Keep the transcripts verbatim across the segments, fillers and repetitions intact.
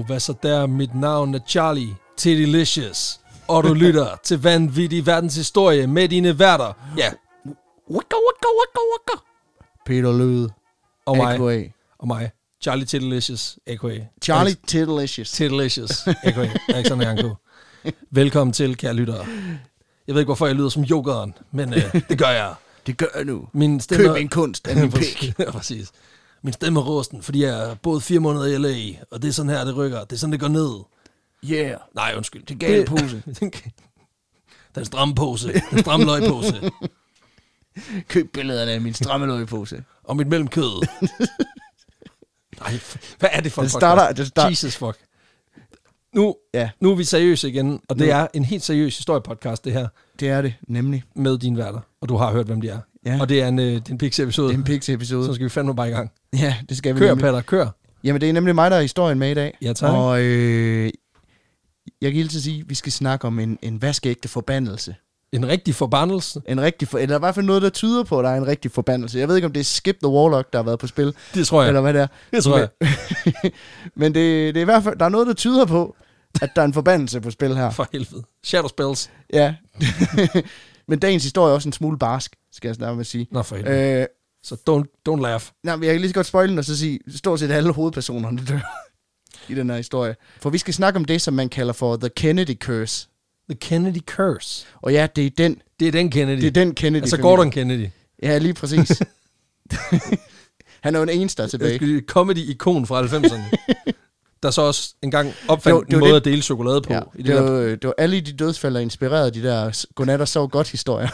hvad så der? Mit navn er Charlie Tittilicious, og du lytter til Vanvittig Verdenshistorie med dine værter. Ja. Waka, waka, waka, waka. Peter Løde. Og mig. A K A. Og mig. Charlie Tittilicious, A K A. Charlie Tittilicious. Tittilicious, A K A. Alexander Janko. Velkommen til, kære lyttere. Jeg ved ikke, hvorfor jeg lyder som jokeren, men øh, det gør jeg. Det gør jeg nu. Min stemme... Køb en kunst af min pik. Ja, præcis. Min stemme er rusten, fordi jeg er både fire måneder i L A, og det er sådan her, det rykker. Det er sådan, det går ned. Yeah. Nej, undskyld. Det er gale pose. Den stramme pose. Den stramme løgpose. Køb billederne af min stramme løgpose. Og mit mellemkød. Nej, hvad er det for en det starter, det starter. Jesus fuck. Nu, ja. nu er vi seriøse igen, og det nu. er en helt seriøs historiepodcast, det her. Det er det, nemlig. Med dine værter, og du har hørt, hvem de er. Ja. Og det er en, øh, det er en Pix-episode. Det er en Pix-episode. Så skal vi fandme bare i gang. Ja, det skal vi Kør, nemlig. Peter, kør. Jamen, det er nemlig mig, der er historien med i dag. Ja, tak. Og øh, jeg kan hilse at sige, at vi skal snakke om en, en vaskeægte forbandelse. En rigtig forbandelse? En rigtig for, eller i hvert fald noget, der tyder på, at der er en rigtig forbandelse. Jeg ved ikke, om det er Skip the Warlock, der har været på spil. Det tror jeg. Eller hvad det er. Det tror jeg. Men, men det, det er i hvert fald, der er noget, der tyder på, at der er en forbandelse på spil her. For helvede. Shadow spells. Ja. Men dagens historie er også en smule barsk, skal jeg snart med at sige. Nå, for helvede. Øh, så don't, don't laugh. Nej, men jeg kan lige så godt spoile den og så sige, stort set alle hovedpersonerne dør i den her historie. For vi skal snakke om det, som man kalder for The Kennedy Curse. The Kennedy Curse. Og ja, det er den. Det er den Kennedy. Det er den Kennedy. Altså Gordon Kennedy. Ja, lige præcis. Han er jo en eneste, der er tilbage. Comedy-ikon fra halvfemserne. Der så også engang opfandt en måde det. At dele chokolade på. Ja, i det, det, var, det var alle de dødsfald, der inspirerede de der godnat og sov godt historier.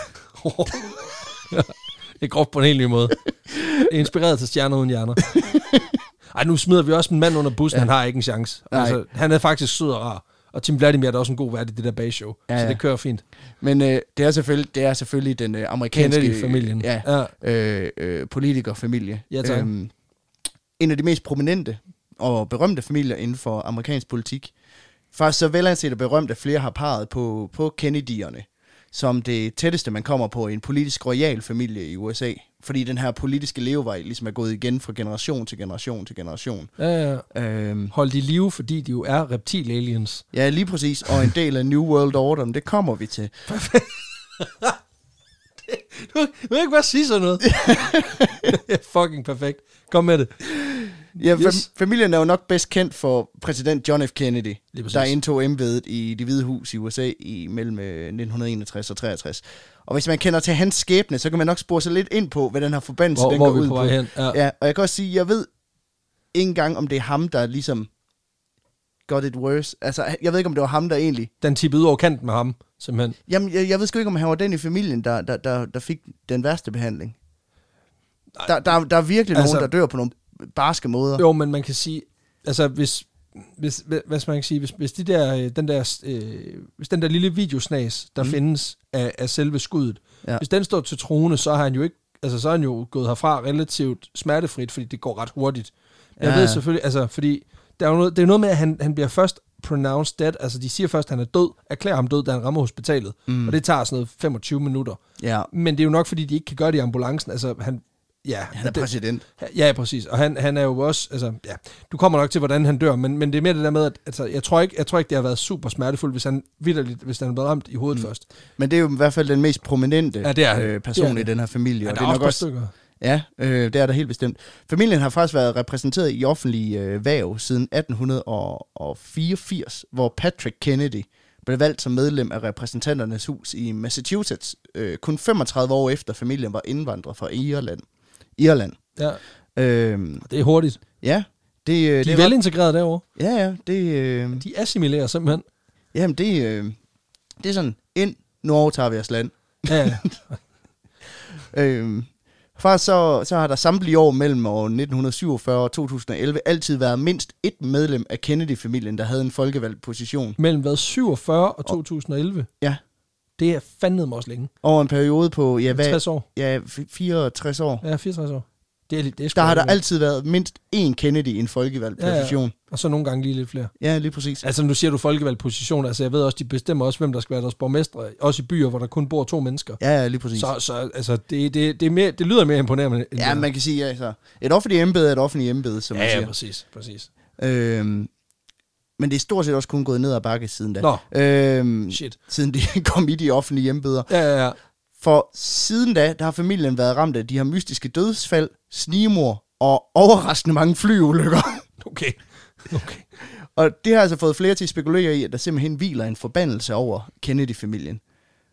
Det er groft på en helt ny måde. Det er inspireret til stjerner uden hjerner. Ej, nu smider vi også en mand under bussen. Ja. Han har ikke en chance. Altså, han er faktisk sød og rar. Og Tim Vladimir er også en god vært i det der bagshow. Ja, ja. Så det kører fint. Men øh, det, er selvfølgelig, det er selvfølgelig den øh, amerikanske... Kennedy-familien. Ja, ja. Øh, øh, politikerfamilie. Ja, tak. Øhm, en af de mest prominente og berømte familier inden for amerikansk politik. Faktisk så velanset og berømt, at flere har parret på, på Kennedy'erne, som det tætteste, man kommer på en politisk royal familie i U S A. Fordi den her politiske levevej ligesom er gået igen fra generation til generation til generation. Ja, ja. Øhm, Hold de live, fordi de jo er reptil-aliens. Ja, lige præcis. Og en del af New World Order, det kommer vi til. Du vil ikke bare sige sådan noget. Fucking perfekt. Kom med det. Ja, yes. fam- familien er jo nok bedst kendt for præsident John F. Kennedy, der indtog embedet i Det Hvide Hus i U S A i mellem nitten enogtres og treogtres. Og hvis man kender til hans skæbne, så kan man nok spore sig lidt ind på, hvad den her forbandelse hvor, den hvor går ud på. på. Hen. Ja. Ja, og jeg kan også sige, jeg ved ikke engang, om det er ham, der ligesom got it worse. Altså, jeg ved ikke, om det var ham, der egentlig... Den tippede ud over kanten med ham, simpelthen. Jamen, jeg, jeg ved sgu ikke, om han var den i familien, der, der, der, der fik den værste behandling. Der, der, der er virkelig altså, nogen, der dør på nogle barske måder. Jo, men man kan sige, altså hvis, hvis hvad man kan sige, hvis, hvis de der, den der, øh, hvis den der lille videosnas, der mm. findes af, af selve skuddet, ja. Hvis den står til troende, så har han jo ikke, altså så er han jo gået herfra relativt smertefrit, fordi det går ret hurtigt. Men ja. Jeg ved selvfølgelig, altså fordi der er jo noget, det er noget med, at han, han bliver først pronounced dead, altså de siger først, at han er død, erklærer ham død, da han rammer hospitalet, mm. og det tager sådan noget femogtyve minutter. Ja. Men det er jo nok, fordi de ikke kan gøre det i ambulancen, altså han Ja, han er det, præsident. Ja, præcis. Og han, han er jo også, altså, ja, du kommer nok til, hvordan han dør, men, men det er mere det der med, at altså, jeg, tror ikke, jeg tror ikke, det har været super smertefuldt, hvis han vitterligt, hvis han er blevet ramt i hovedet mm. først. Men det er jo i hvert fald den mest prominente ja, det er, øh, person det er, i den her familie. Ja, og der det er, er nok også stykker. Ja, øh, det er der helt bestemt. Familien har faktisk været repræsenteret i offentlige øh, hverv siden atten fireogfirs, hvor Patrick Kennedy blev valgt som medlem af repræsentanternes hus i Massachusetts, øh, kun femogtredive år efter familien var indvandret fra Irland. Irland. Ja. Øhm, det er hurtigt. Ja. Det, øh, de det er, er velintegreret derovre. Ja, ja. Det, øh, de assimilerer simpelthen. Jamen, det, øh, det er sådan, ind, nu overtager vi os land. Ja, ja. øhm, Faktisk så, så har der samtlige år mellem år nitten syvogfyrre og to tusind og elleve altid været mindst et medlem af Kennedy-familien, der havde en folkevalgt position. Mellem hvad, syvogfyrre og to tusind og elleve? Ja. Det er fandme mig også længe. Over en periode på, ja, hvad? tres år. Ja, fireogtres år. Ja, fireogtres år. Det er, det er der har der altid været mindst én Kennedy i en folkevalgt ja, position. Ja. Og så nogle gange lige lidt flere. Ja, lige præcis. Altså, nu siger du folkevalgt position. Altså, jeg ved også, de bestemmer også, hvem der skal være deres borgmestre. Også i byer, hvor der kun bor to mennesker. Ja, ja, lige præcis. Så, så altså, det, det, det, er mere, det lyder mere imponerende. End ja, man kan sige, altså, et offentligt embede er et offentligt embede, som ja, man siger. Ja, præcis, præcis. Øhm, Men det er stort set også kun gået ned ad bakke siden da. Nå, øhm, shit. Siden de kom i de offentlige hjembeder. Ja, ja, ja. For siden da, der har familien været ramt af de her mystiske dødsfald, snigmord og overraskende mange flyulykker. Okay, okay. Og det har altså fået flere til at spekulere i, at der simpelthen hviler en forbandelse over Kennedy-familien.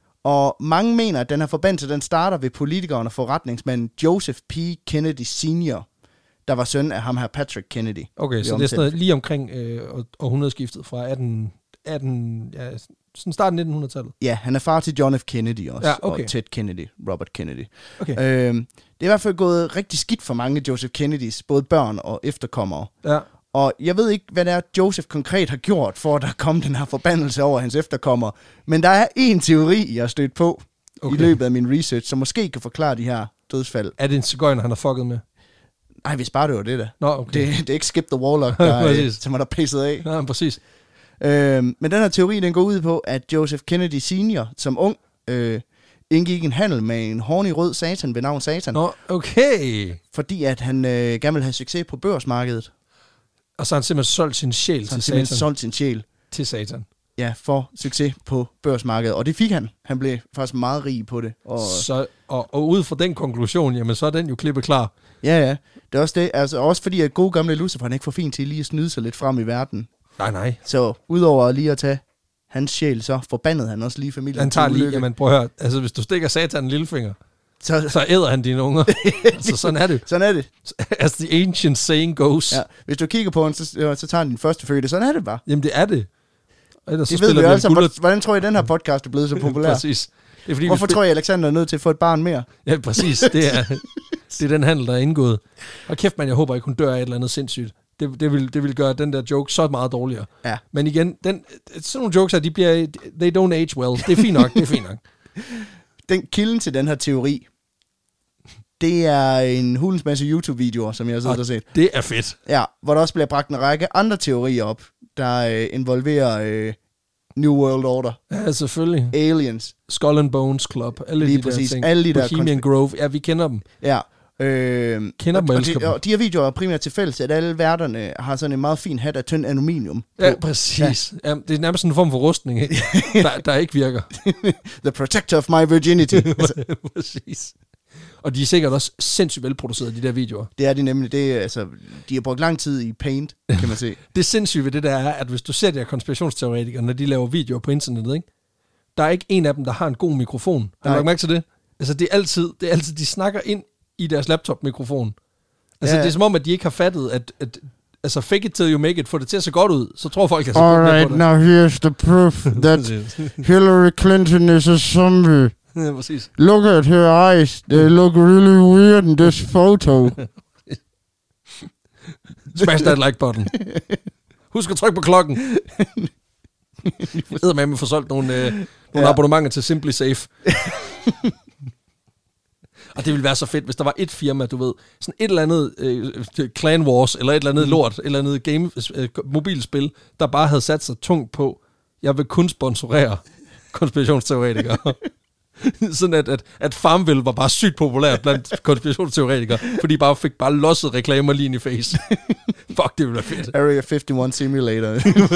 Og mange mener, at den her forbandelse, den starter ved politikeren og forretningsmanden Joseph P. Kennedy senior, der var søn af ham her Patrick Kennedy. Okay, så det er sådan noget, lige omkring øh, århundredeskiftet fra atten, atten, ja, sådan starten nitten hundrede-tallet. Ja, han er far til John F. Kennedy også, ja, okay. og Ted Kennedy, Robert Kennedy. Okay. Øhm, det er i hvert fald gået rigtig skidt for mange Joseph Kennedys, både børn og efterkommere. Ja. Og jeg ved ikke, hvad det er, Joseph konkret har gjort, for at der kom den her forbandelse over hans efterkommere. Men der er en teori, jeg har stødt på okay. i løbet af min research, som måske kan forklare de her dødsfald. Er det en cigøjner, han har fucket med? Nej, hvis bare det var det der. Nå, okay. Det, det er ikke Skip the Warlock, der, som er der pisset af. Ja, præcis. Øhm, men den her teori, den går ud på, at Joseph Kennedy senior som ung øh, indgik en handel med en hornig rød satan ved navn Satan. Nå, okay. Fordi at han øh, gerne ville have succes på børsmarkedet. Og så har han simpelthen solgt sin sjæl så til Satan. solgt sin sjæl. Til Satan. Ja, for succes på børsmarkedet. Og det fik han. Han blev faktisk meget rig på det. Og, så, og, og ud fra den konklusion, jamen så er den jo klippet klar. Ja, ja. Det er også det. Altså også fordi, at gode gamle Lucifer, han er ikke for fint til lige at snyde sig lidt frem i verden. Nej, nej. Så udover lige at tage hans sjæl, så forbandede han også lige familien. Han tager lige, jamen prøv at høre, altså hvis du stikker Satan en lillefinger, så, så æder han dine unger. altså sådan er det. Sådan er det. As the ancient saying goes. Ja, hvis du kigger på ham, så, så tager han din første fødte. Sådan er det bare. Jamen det er det. Ellers det så ved vi altså. Guld... Hvordan tror I, den her podcast er blevet så populær? Præcis. Det er, fordi Hvorfor spil... tror jeg, Alexander er nødt til at få et barn mere? Ja, præcis. Det er, det er den handel, der er indgået. Og kæft, man, jeg håber ikke, hun dør af et eller andet sindssygt. Det, det, vil, det vil gøre den der joke så meget dårligere. Ja. Men igen, den, sådan nogle jokes her, de bliver, they don't age well. Det er fint nok, det er fint nok. Den kilden til den her teori, det er en hulens masse YouTube-videoer, som jeg har siddet og set. Det er fedt. Ja, hvor der også bliver bragt en række andre teorier op, der øh, involverer øh, New World Order. Ja, selvfølgelig. Aliens. Skull and Bones Club. Alle lige de præcis. Der ting. Alle de der Bohemian Grove. Ja, vi kender dem. Ja. Øh, kender dem og elsker og de, dem. Og de her videoer er primært til fælles, at alle værterne har sådan en meget fin hat af tynd aluminium. Ja, præcis. Ja. Ja, det er nærmest sådan en form for rustning, ikke? der, der ikke virker. The protector of my virginity. altså. Præcis. Og de er sikkert også sindssygt velproduceret, de der videoer. Det er de nemlig. Det er, altså, de har brugt lang tid i Paint, kan man se. Det sindssyge ved det der er, at hvis du ser de her konspirationsteoretikere, når de laver videoer på internettet, ikke? Der er ikke en af dem, der har en god mikrofon. Har du lagt mærke til det? Altså, det er altid, det er altid, de snakker ind i deres laptop-mikrofon. Altså, ja. Det er som om, at de ikke har fattet, at, at altså, fake it till you make it, få det til at se godt ud, så tror folk, at så godt right, på det. Now here's the proof that Hillary Clinton is a zombie. Ja, præcis. Look at her eyes. They look really weird in this photo. Smash that like button. Husk at trykke på klokken. Jeg ved med, at vi får solgt nogle, øh, nogle ja. abonnementer til Simply Safe. Og det ville være så fedt, hvis der var et firma, du ved, sådan et eller andet øh, Clan Wars, eller et eller andet mm. lort, et eller andet game, øh, mobilspil, der bare havde sat sig tungt på, jeg vil kun sponsorere konspirationsteoretikere. Sådan at, at, at Farmville var bare sygt populær blandt konspirationsteoretikere, fordi de bare fik bare losset reklamer lige i face. Fuck, det ville være fedt. Area femoghalvfems Simulator.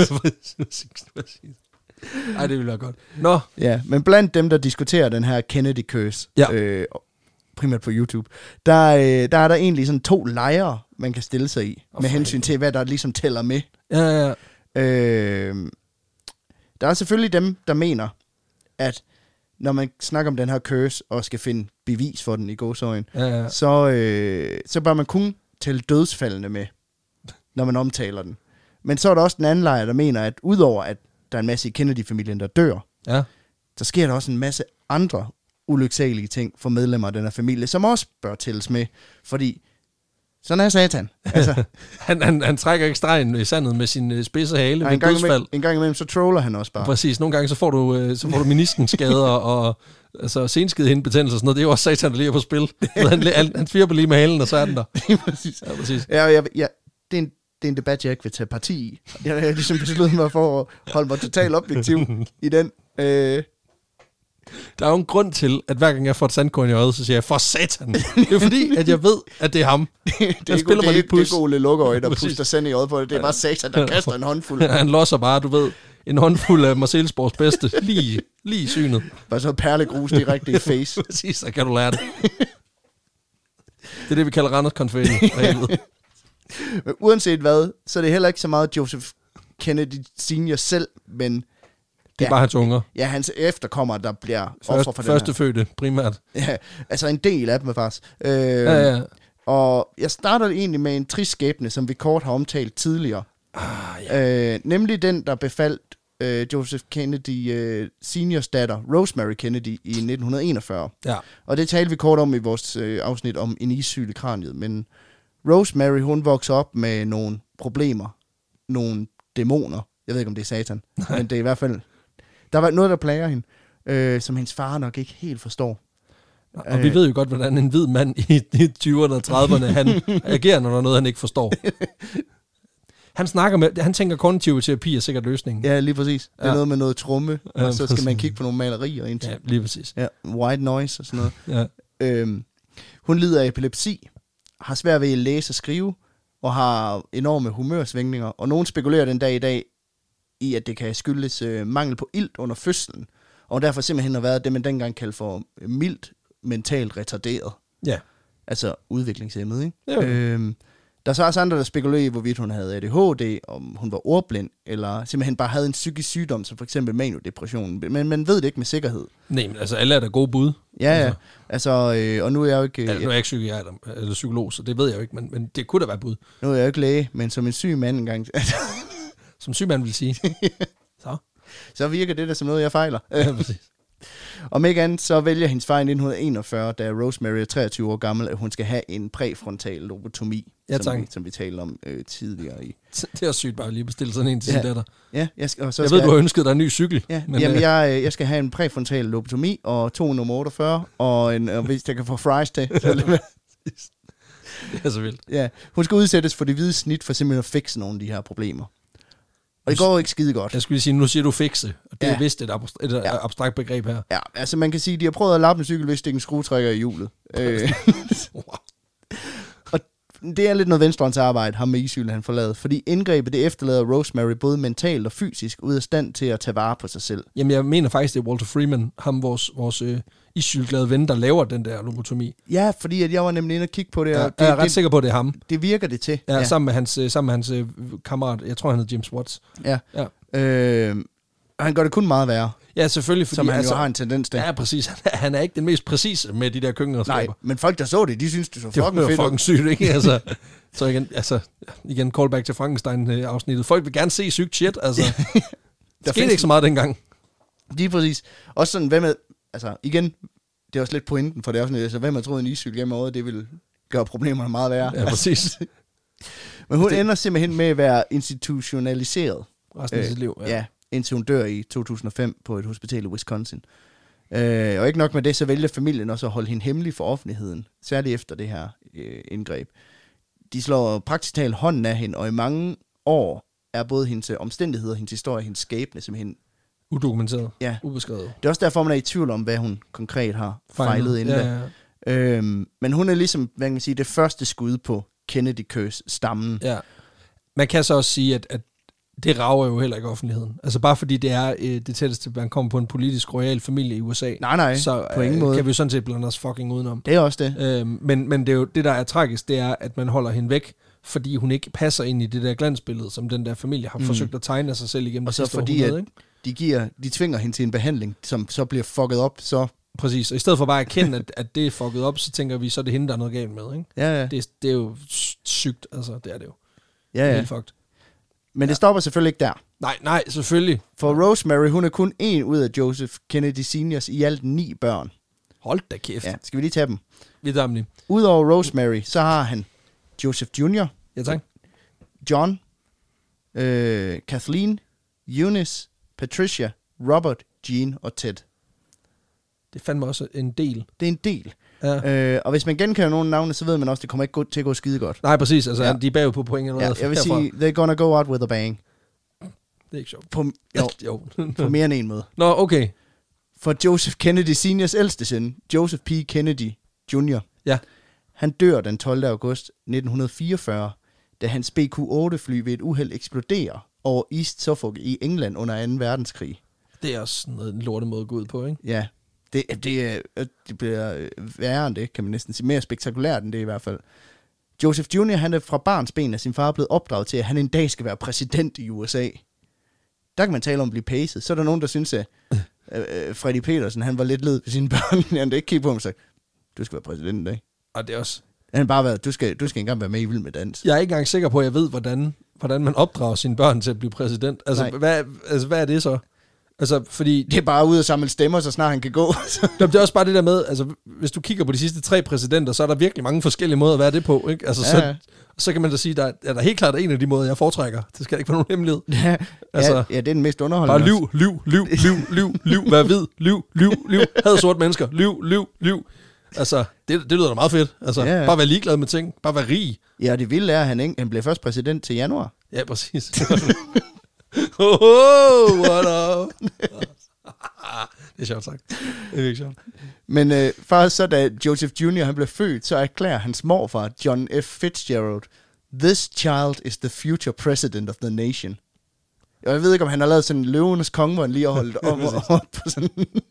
Ej, det ville være godt. Nå. Ja, men blandt dem, der diskuterer den her Kennedy curse, ja. øh, primært på YouTube, der, øh, der er der egentlig sådan to lejre, man kan stille sig i, oh, med hensyn til, hvad der ligesom tæller med. Ja, ja, ja. Øh, der er selvfølgelig dem, der mener, at når man snakker om den her curse, og skal finde bevis for den i gåseøjne, ja, ja. så, øh, så bør man kun tælle dødsfaldene med, når man omtaler den. Men så er der også den anden lejr, der mener, at udover at der er en masse i Kennedy-familien, der dør, ja. så sker der også en masse andre ulyksalige ting for medlemmer af den her familie, som også bør tælles med, fordi sådan er Satan. Altså, han, han, han trækker ikke stregen i sandet med sin spidse hale ved dødsfald. Imellem, en gang imellem, så troller han også bare. Præcis. Nogle gange, så får du, så får du meniskenskader og altså, senskidehindebetændelse og sådan noget. Det er jo også Satan, der lige er på spil. Han, han, han firber lige med halen, og så er den der. præcis. Ja, præcis. Ja, jeg, jeg, det, er en, det er en debat, jeg ikke vil tage parti i. Jeg har ligesom besluttet mig for at holde mig totalt objektiv i den. Øh, Der er jo en grund til, at hver gang jeg får et sandkorn i øjet, så siger jeg, for satan. Det er fordi, at jeg ved, at det er ham. det, det, det, spiller mig lidt pus. Det er Ole Lukøje, der puster sand i øjet på det. Det er bare satan, der kaster en håndfuld. Han losser bare, du ved, en håndfuld af Marcelsborgs bedste, lige, lige i synet. Bare så perlegrus direkte i face. Præcis, så kan du lære det. Det er det, vi kalder Randers konfetti. Men uanset hvad, så er det heller ikke så meget Joseph Kennedy senior selv, men... Det er ja, bare hans unger. Ja, hans efterkommere, der bliver offer for den her. Førstefødte, primært. Ja, altså en del af dem faktisk. Øh, ja, ja. Og jeg starter egentlig med en trist skæbne, som vi kort har omtalt tidligere. Ah, ja. øh, nemlig den, der befaldt øh, Joseph Kennedy øh, seniors datter, Rosemary Kennedy, i nitten enogfyrre. Ja. Og det talte vi kort om i vores øh, afsnit om en issyg i kraniet. Men Rosemary, hun voksede op med nogle problemer. Nogle dæmoner. Jeg ved ikke, om det er satan. Nej. Men det er i hvert fald... Der var noget, der plager hende, øh, som hendes far nok ikke helt forstår. Og øh, vi ved jo godt, hvordan en hvid mand i, i tyverne og trediverne, han agerer, når der er noget, han ikke forstår. Han snakker med, han tænker kognitiv terapi er sikkert løsningen. Ja, lige præcis. Det er ja. noget med noget tromme, og ja, så skal man kigge på nogle malerier indtil. Ja, lige præcis. Ja, white noise og sådan noget. Ja. Øhm, hun lider af epilepsi, har svært ved at læse og skrive, og har enorme humørsvingninger. Og nogen spekulerer den dag i dag, i at det kan skyldes øh, mangel på ilt under fødslen, og derfor simpelthen har været det, man dengang kaldte for mildt mentalt retarderet. Ja. Altså udviklingshæmmet, ikke? Ja. Øhm, der er så også andre, der spekulerer i, hvorvidt hun havde A D H D, om hun var ordblind, eller simpelthen bare havde en psykisk sygdom, som for eksempel maniodepression. Men man ved det ikke med sikkerhed. Nej, men altså alle er der gode bud. Ja, ja. Altså, øh, og nu er jeg jo ikke... Altså, nu er jeg ikke psykiater, eller psykolog, så det ved jeg jo ikke, men, men det kunne da være bud. Nu er jeg jo ikke læge, men som en syg mand engang... Som syg mand vil sige. Så. Så virker det da som noget, jeg fejler. Ja, præcis. Om ikke andet, så vælger hendes far i nitten enogfyrre, da Rosemary er treogtyve år gammel, at hun skal have en præfrontal lobotomi, ja, som, vi, som vi talte om øh, tidligere i. Det er sygt bare at lige bestille sådan en til ja. sin datter. Ja, jeg, skal, og så jeg skal ved, du har ønsket dig en ny cykel. Ja, men, jamen, øh, jeg, jeg skal have en præfrontal lobotomi, og to nummer otteogfyrre, og, en, og hvis jeg kan få fries til. Det er så vildt. Ja, hun skal udsættes for det hvide snit, for simpelthen at fikse nogle af de her problemer. Og det går ikke skide godt. Jeg skulle lige sige, nu siger du fikse, og det ja. er vist et, abstrakt, et ja. abstrakt begreb her. Ja, altså man kan sige, at de har prøvet at lappe en cykel, hvis stikke en skruetrækker i hjulet. øh. Wow. Og det er lidt noget venstrehåndsarbejde, ham med iscyklen han forladet, fordi indgrebet det efterlader Rosemary både mentalt og fysisk ud af stand til at tage vare på sig selv. Jamen jeg mener faktisk, det er Walter Freeman, ham vores, vores øh, iscykelglade ven, der laver den der lobotomi. Ja, fordi at jeg var nemlig inde og kigge på det. Ja, og det jeg er ret det, sikker på, at det er ham. Det virker det til. Ja, ja. Sammen med hans, sammen med hans øh, kammerat, jeg tror han hedder James Watts. Ja, ja. Øh, og han gør det kun meget værre. Ja, selvfølgelig. Fordi, som han altså, jo har en tendens til. Ja, præcis. Han er ikke den mest præcise med de der køkkenredskaber. Nej, men folk, der så det, de synes, det så fucking fedt. Det var fucking sygt, ikke? Altså, så igen, altså, igen, callback til Frankenstein-afsnittet. Folk vil gerne se sygt shit, altså. Der skete ikke så meget dengang. Lige præcis. Også sådan, hvem er, altså igen, det er også lidt pointen for det afsnit, altså hvem har troet en iscykel gennem året, det vil gøre problemerne meget værre. Ja, præcis. Men hun det... ender simpelthen med at være institutionaliseret. Resten af sit liv, ja. Ja, indtil hun dør i to tusind og fem på et hospital i Wisconsin. Øh, og ikke nok med det, så vælger familien også at holde hende hemmelig for offentligheden, særligt efter det her øh, indgreb. De slår praktisk talt hånden af hende, og i mange år er både hendes omstændigheder, hendes historie, hendes skæbne simpelthen udokumenteret, ja. ubeskrevet. Det er også derfor, man er i tvivl om, hvad hun konkret har fejlet inden ja, ja, ja. Øhm, men hun er ligesom, hvad kan man sige, det første skud på Kennedy-køs-stammen. Ja. Man kan så også sige, at, at det rager jo heller ikke offentligheden. Altså bare fordi det er øh, det tætteste, man kommer på en politisk royal familie i U S A. Nej, nej, så, på ingen øh, måde. kan vi jo sådan set blande os fucking udenom. Det er også det. Øhm, men, men det er jo det, der er tragisk, det er, at man holder hende væk, fordi hun ikke passer ind i det der glansbillede, som den der familie har mm. forsøgt at tegne af sig selv igennem og det sidste fordi århundrede, ikke? De, giver, de tvinger hende til en behandling, som så bliver fucket op, så... Præcis, og i stedet for bare at erkende, at, at det er fucket op, så tænker vi, så er det hende, der er noget galt med, ikke? Ja, ja. Det, det er jo sygt, altså, det er det jo. Ja, ja. Helt fucked. Men det stopper selvfølgelig ikke der. Nej, nej, selvfølgelig. For Rosemary, hun er kun en ud af Joseph Kennedy seniors i alt ni børn. Hold da kæft. Ja, skal vi lige tage dem? Vi tager dem lige. Udover Rosemary, så har han Joseph junior Ja, tak. John, øh, Kathleen, Eunice, Patricia, Robert, Jean og Ted. Det er fandme også en del. Det er en del. Ja. Øh, og hvis man genkender nogle navne, så ved man også, at det kommer ikke gå, til at gå skide godt. Nej, præcis. Altså, ja. De er bagud på point eller noget. Ja, jeg vil herfra. sige, they're gonna go out with a bang. Det er ikke sjovt. På, jo, jo. på mere end en måde. Nå, okay. For Joseph Kennedy seniors ældste søn, Joseph P. Kennedy junior, ja. han dør den tolvte august nitten fireogfyrre, da hans B Q otte fly ved et uheld eksploderer over East Suffolk i England under anden verdenskrig. Det er også sådan noget, en lortemåde at gå ud på, ikke? Ja, det, det, det bliver værre end det, kan man næsten sige. Mere spektakulært end det i hvert fald. Joseph junior, han er fra barns ben af sin far blevet opdraget til, at han en dag skal være præsident i U S A. Der kan man tale om at blive pacet. Så er der nogen, der synes, at øh, Freddy Petersen, han var lidt led ved sine børn. Han havde ikke kigget på ham og sagt, du skal være præsident en dag. Og det er også... Han har bare været, du skal, du skal engang være med i Vild med Dans. Jeg er ikke engang sikker på, at jeg ved, hvordan, hvordan man opdrager sine børn til at blive præsident. Altså hvad, altså, hvad er det så? Altså, fordi... Det er bare ud at samle stemmer, så snart han kan gå. Det er også bare det der med, altså, hvis du kigger på de sidste tre præsidenter, så er der virkelig mange forskellige måder at være det på, ikke? Altså, ja. så, så kan man da sige, der er der helt klart en af de måder, jeg foretrækker. Det skal ikke være nogen hemmelighed. Ja, altså, ja, ja, det er den mest underholdende. Bare liv, liv, liv, liv, liv, liv, vær hvid, liv, liv, liv, had sorte mennesker, liv, liv, liv. Altså, det, det lyder da meget fedt. Altså, ja, ja. Bare være ligeglad med ting, bare være rig. Ja, det vilde er, at han, ikke, han blev først præsident til januar. Ja, præcis. oh, oh, what up? Det er sjovt sagt. Det er virkelig sjovt. Men øh, faktisk så, da Joseph junior han blev født, så erklærer hans morfar, John F. Fitzgerald, "This child is the future president of the nation." Og jeg ved ikke, om han har lavet sådan en løvenes konge, hvor han lige har holdt om, og, og på sådan,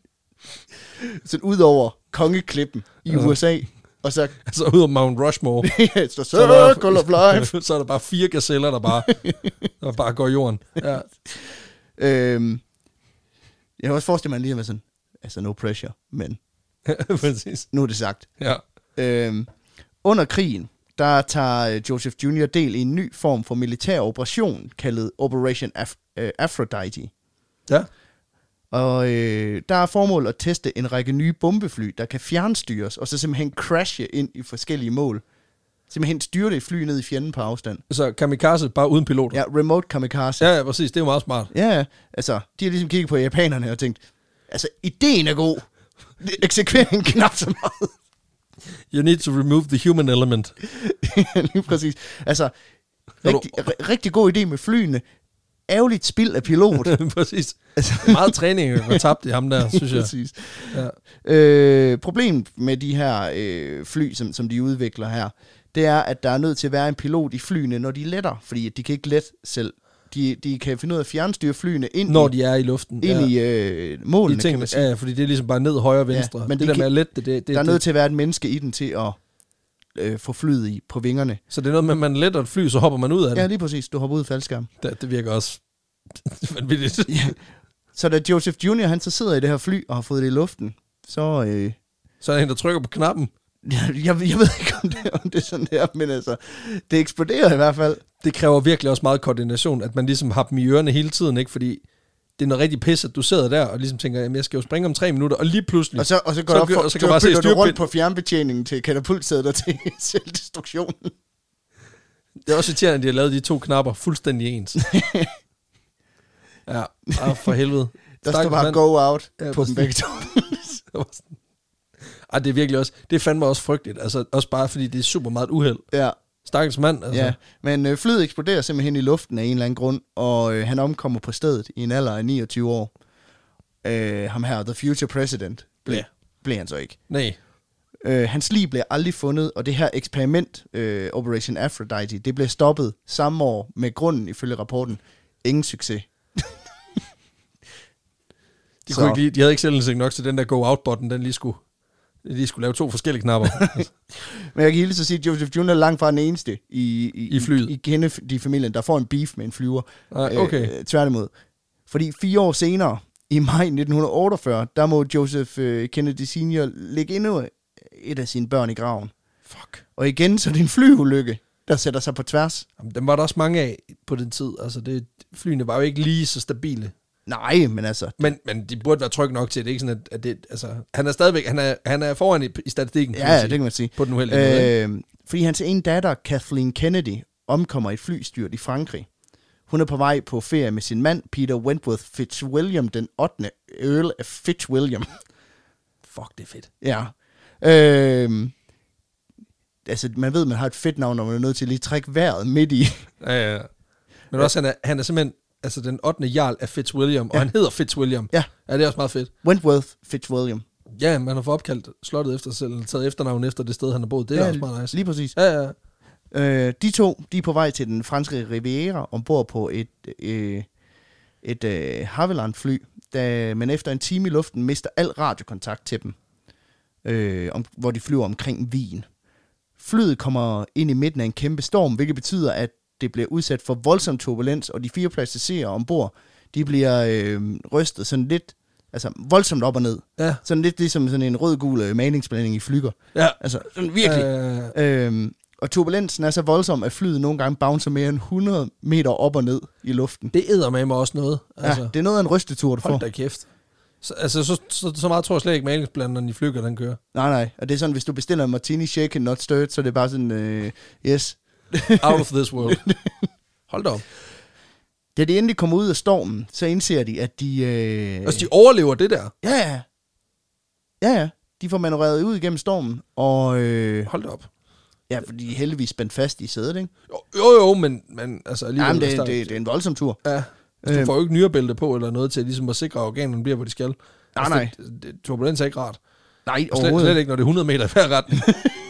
sådan ud over kongeklippen i U S A. Og så altså ud over Mount Rushmore. så, så, er der, of life. Så er der bare fire gazeller, der bare, der bare går i jorden. Ja. øhm, jeg kan også forestille mig lige med sådan, altså no pressure, men præcis. Nu er det sagt. Ja. Øhm, under krigen, der tager Joseph junior del i en ny form for militær operation, kaldet Operation Af- uh, Aphrodite. Ja. Og øh, der er formål at teste en række nye bombefly, der kan fjernstyres, og så simpelthen crashe ind i forskellige mål. Simpelthen styre det fly ned i fjenden på afstand. Så kamikaze bare uden pilot? Ja, remote kamikaze. Ja, ja, præcis. Det er jo meget smart. Ja, altså, de har ligesom kigget på japanerne og tænkt, altså, ideen er god. Eksekveringen knap så meget. You need to remove the human element. Ja, lige præcis. Altså, rigtig, r- rigtig god idé med flyene. Ærgerligt spild af pilot. Præcis. Meget træning var tabt i ham der, synes jeg. Præcis. Ja. Øh, problemet med de her øh, fly, som, som de udvikler her, det er, at der er nødt til at være en pilot i flyene, når de letter, fordi de kan ikke lette selv. De, de kan finde ud af at fjernstyre flyene ind når i, de er i luften. Ind ja. i øh, målene, de ting, kan man sige. Ja, fordi det er ligesom bare ned, højre og venstre. Ja, men det de der med at lette det, det, det der er det, nødt til at være et menneske i den til at øh, få flyet i på vingerne. Så det er noget med, at man letter et fly, så hopper man ud af det? Ja, lige præcis. Du hopper ud af faldskærm. Det, det virker også vanvittigt. Ja. Så da Joseph junior han så sidder i det her fly og har fået det i luften, så... Øh, så er der en, der trykker på knappen. Jeg, jeg, jeg ved ikke, om det, om det er sådan der, men altså, det eksploderer i hvert fald. Det kræver virkelig også meget koordination, at man ligesom har dem i ørerne hele tiden, ikke? Fordi det er noget rigtig pis, at du sidder der og ligesom tænker, jamen jeg skal jo springe om tre minutter, og lige pludselig... Og så, og så går så, op for, så kan du bare se du rundt på fjernbetjeningen til katapultsæder til selvdestruktionen. Det er også irriterende, at de har lavet de to knapper fuldstændig ens. Ja, ah, for helvede. Der står bare go out ja, på dem begge to. Ej, det er virkelig også, det er fandme også frygteligt. Altså også bare fordi det er super meget uheld. Ja. Stakkels mand, altså. Ja, men øh, flyet eksploderer simpelthen i luften af en eller anden grund, og øh, han omkommer på stedet i en alder af niogtyve år. Øh, ham her, the future president, ble, ja. blev han så ikke. Nej. Øh, hans lig blev aldrig fundet, og det her eksperiment, øh, Operation Aphrodite, det blev stoppet samme år med grunden, ifølge rapporten, ingen succes. De, kunne ikke lige, de havde ikke selvindsigt nok til den der go-out-button, den lige skulle, lige skulle lave to forskellige knapper. Men jeg kan lige så sige, at Joseph junior er langt fra den eneste i, i, I flyet. I, i Kennedy-familien, der får en beef med en flyver. Ah, okay. Øh, tværtimod. Fordi fire år senere, i maj nitten otteogfyrre, der må Joseph øh, Kennedy senior lægge endnu et af sine børn i graven. Fuck. Og igen, så er det en flyulykke, der sætter sig på tværs. Jamen, dem var der også mange af på den tid. Altså, det, flyene var jo ikke lige så stabile. Nej, men altså... Men, men de burde være trygge nok til, at det ikke sådan, at, at det... Altså, han er stadigvæk... Han er, han er foran i, i statistikken, ja, ja, det kan man sige. På den uheldige øh, måde. Fordi hans ene datter, Kathleen Kennedy, omkommer i et flystyrt i Frankrig. Hun er på vej på ferie med sin mand, Peter Wentworth Fitzwilliam, den ottende Earl af Fitzwilliam. Fuck, det er fedt. Ja. Øh, altså, man ved, man har et fedt navn, når man er nødt til at lige trække vejret midt i. Ja, ja. Men også, han er, han er simpelthen... altså den ottende jarl af Fitzwilliam, ja. og han hedder Fitzwilliam. Ja. Ja, det er også meget fedt. Wentworth Fitzwilliam. Ja, man har fået opkaldt slottet efter sig selv, eller taget efternavn efter det sted, han har boet. Det er ja, også meget nice. Lige præcis. Ja, ja. Øh, de to, de er på vej til den franske Riviera, ombord på et, øh, et øh, Havilland-fly, da, men efter en time i luften mister al radiokontakt til dem, øh, om, hvor de flyver omkring Wien. Flyet kommer ind i midten af en kæmpe storm, hvilket betyder, at det bliver udsat for voldsom turbulens, og de fire passagerer ombord, de bliver øh, rystet sådan lidt, altså voldsomt op og ned. Ja. Sådan lidt ligesom sådan en rød-gul malingsblanding i Flügger. Ja. Altså sådan virkelig. Øh, øh, og turbulensen er så voldsom, at flyet nogle gange bouncer mere end hundrede meter op og ned i luften. Det æder med mig også noget. Altså. Ja, det er noget af en rystetur, du får. Hold da kæft. Så, altså, så, så, så meget tror jeg slet ikke, malingsblanderen i Flügger, den kører. Nej, nej. Og det er sådan, hvis du bestiller en martini shaken, not stirred, så det er bare sådan, øh, yes. Out of this world. Hold da op. Da de endelig kommer ud af stormen, så indser de, at de... Øh... Altså, de overlever det der? Ja, ja. Ja, ja. De får manøvreret ud igennem stormen, og... Øh... Hold da op. Ja, for de er heldigvis spændt fast i sædet, ikke? Jo, jo, jo men, men altså alligevel... Jamen, det, det, det er en voldsom tur. Ja. Altså, du får jo ikke nyrebælte på eller noget til ligesom at sikre, at organerne bliver, hvor de skal. Nej, altså, nej. Det, det, turbulens er ikke rart. Nej, overhovedet. Slet ikke, når det er hundrede meter i hver retning.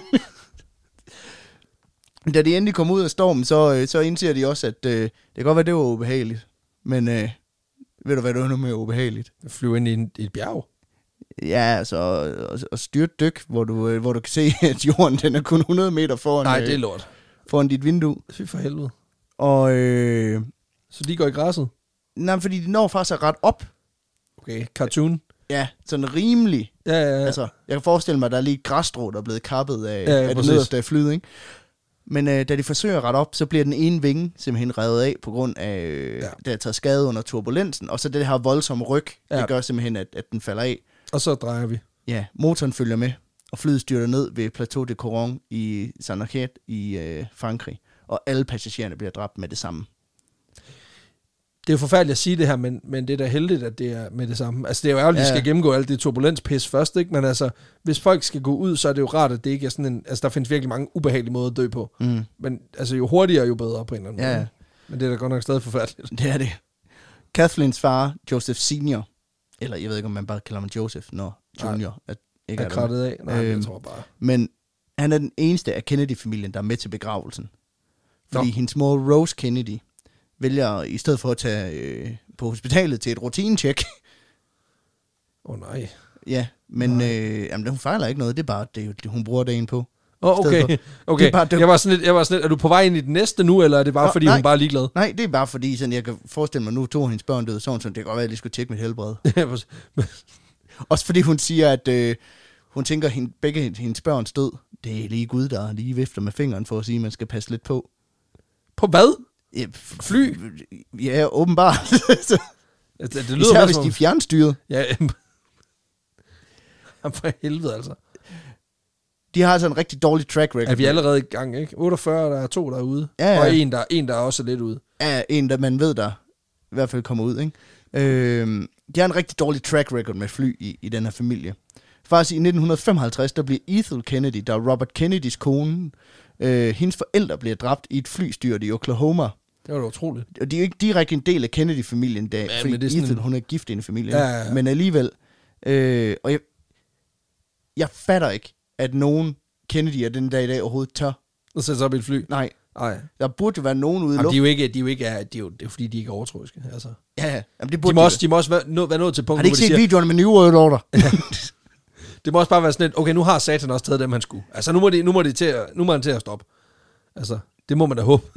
Da de endelig kommer ud af stormen, så, så indser de også, at øh, det kan godt være, det var ubehageligt. Men øh, ved du, hvad det var nu mere ubehageligt? At flyve ind i, en, i et bjerg. Ja, altså og, og styrt dyk, hvor du, øh, hvor du kan se, at jorden den er kun hundrede meter foran, Nej, det er lort. foran dit vindue. Fy for helvede. Og, øh, så de går i græsset? Nej, fordi de når faktisk at ret op. Okay, cartoon. Ja, sådan rimelig. Ja, ja, ja. Altså, jeg kan forestille mig, at der er lige et græsstrå, der er blevet kappet af, ja, ja, af det nederste af flyet, ikke? Men øh, da de forsøger at rette op, så bliver den ene vinge simpelthen revet af, på grund af, øh, ja. der er taget skade under turbulensen, og så det her voldsomme ryg, ja. det gør simpelthen, at, at den falder af. Og så drejer vi. Ja, motoren følger med, og flyet styrter ned ved Plateau de Coron i Saint-Nazaire i øh, Frankrig, og alle passagererne bliver dræbt med det samme. Det er jo forfærdeligt at sige det her, men, men det er da heldigt, at det er med det samme. Altså, det er jo ærgerligt, at ja. de skal gennemgå alt det turbulenspis først, ikke? Men altså, hvis folk skal gå ud, så er det jo rart, at det ikke er sådan en... Altså, der findes virkelig mange ubehagelige måder at dø på. Mm. Men altså, jo hurtigere, jo bedre på en eller anden ja. måde. Men det er da godt nok stadig forfærdeligt. Det er det. Kathlins far, Joseph senior, eller jeg ved ikke, om man bare kalder ham Joseph, når junior er, ikke er, er krattet af. Nej, øhm, jeg tror bare. Men han er den eneste af Kennedy-familien, der er med til begravelsen. Fordi Nå. hendes mor, Rose Kennedy, vælger i stedet for at tage øh, på hospitalet til et rutinetjek. Åh oh, nej. Ja, men øh, jamen, hun fejler ikke noget. Det er bare det, det hun bruger dagen på. Åh, oh, okay. okay. Det bare, det... Jeg, var sådan lidt, jeg var sådan lidt, er du på vej ind i det næste nu, eller er det bare Nå, fordi, nej. hun bare er ligeglad? Nej, det er bare fordi, sådan, jeg kan forestille mig, nu to hendes børn døde, sådan, så det kan godt være, at jeg lige skulle tjekke mit helbred. Også fordi hun siger, at øh, hun tænker, at hende, begge hendes børns død, det er lige Gud, der lige vifter med fingeren for at sige, at man skal passe lidt på. På hvad? Ja, fly? Ja, åbenbart. det, det lyder især hvis de er fjernstyret. Ja, for helvede altså. De har altså en rigtig dårlig track record. Er vi allerede i gang, ikke? otteogfyrre, der er to, der er ude. Ja, ja. Og en der, en, der er også lidt ude. Ja, en, der man ved, der i hvert fald kommer ud, ikke? Øh, de har en rigtig dårlig track record med fly i, i den her familie. Faktisk i nitten femoghalvtreds, der bliver Ethel Kennedy, der er Robert Kennedys kone, øh, hendes forældre bliver dræbt i et flystyrt i Oklahoma. Det var da utroligt. Og de er jo ikke direkte en del af Kennedy-familien, da, ja, fordi Ethel, en... hun er gift i en familie. Ja, ja, ja. Men alligevel. Øh, og jeg, jeg fatter ikke, at nogen Kennedy den dag i dag overhovedet tør. Og sætte sig op i et fly? Nej. Nej. Der burde jo være nogen ude i luften. De er jo ikke, de er jo ikke, de er jo, det er fordi, de ikke er overtroiske. Altså. Ja, ja. Jamen, det burde de, må også, de må også være, nå, være nået til punktet, har de ikke set siger, videoerne med New World Order? Det må også bare være sådan lidt, okay, nu har Satan også taget dem, han skulle. Altså, nu må de, nu må de til at, nu må han til at stoppe. Altså, det må man da håbe.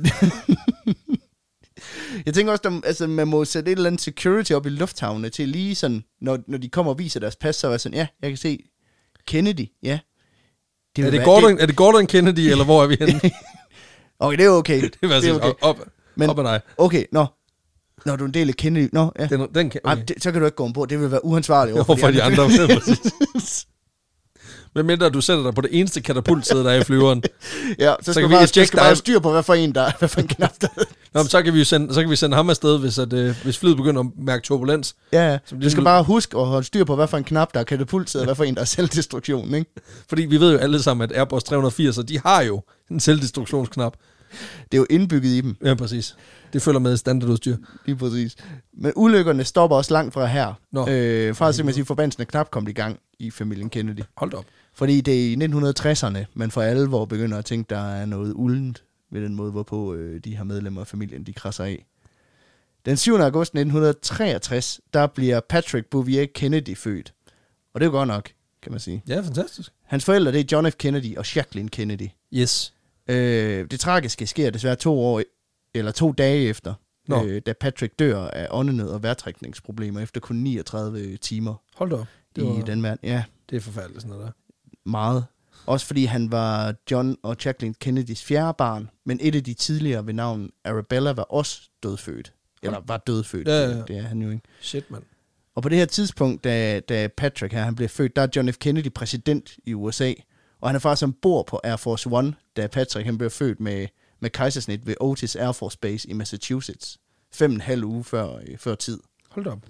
Jeg tænker også, at altså, man må sætte et eller andet security op i lufthavne til lige sådan, når, når de kommer og viser deres pas, så er sådan, ja, jeg kan se Kennedy, ja. Det er, det Gordon, det... er det Gordon Kennedy, eller hvor er vi henne? Okay, det er okay. det er, det er okay. Op, Men, op ad dig. Okay, nå. Når du er en del af Kennedy, nå, ja. Den, den kan, okay. Ej, det, så kan du ikke gå ombord. Det vil være uansvarligt over for de andre. andre. Men mindre du sætter dig på det eneste katapultsæde, der er i flyveren. Ja, så, så skal du bare, skal bare styr på, hvad for en der hvad for en knap der er. Nå, men så kan vi jo sende, så kan vi sende ham afsted, hvis, at, øh, hvis flyet begynder at mærke turbulens. Ja, ja. Du skal bare huske at holde styr på, hvad for en knap der er katapultsæde, og hvad for en der er selvdestruktion, ikke? Fordi vi ved jo alle sammen, at Airbus tre hundrede og firs, de har jo en selvdestruktionsknap. Det er jo indbygget i dem. Ja, præcis. Det følger med standardudstyr. Lige præcis. Men ulykkerne stopper også langt fra her. Nå. Øh, faktisk kan man sige, at forbandelsen er knap kommet i gang i familien Kennedy. Hold da op. Fordi det er i nitten tresserne, man for alvor begynder at tænke, der er noget uldent ved den måde, hvorpå øh, de her medlemmer af familien, de krasser af. Den syvende august nitten treogtres, der bliver Patrick Bouvier Kennedy født. Og det er jo godt nok, kan man sige. Ja, fantastisk. Hans forældre, det er John F. Kennedy og Jacqueline Kennedy. Yes. Øh, det tragiske sker desværre to år, eller to dage efter, øh, da Patrick dør af åndenød og vejrtrækningsproblemer efter kun niogtredive timer. Hold da op. Det i var, den verden. Ja. Det er forfærdeligt sådan noget der. Meget. Også fordi han var John og Jacqueline Kennedys fjerde barn, men et af de tidligere ved navn Arabella var også dødfødt. Eller var dødfødt. Ja, ja, ja. Det er han jo ikke. Shit, mand. Og på det her tidspunkt, da, da Patrick her, han blev født, der er John F. Kennedy præsident i U S A. Og han er faktisk ombord på Air Force One, da Patrick han blev født med, med kejsersnit ved Otis Air Force Base i Massachusetts. Fem og en halv uge før, før tid. Hold da op.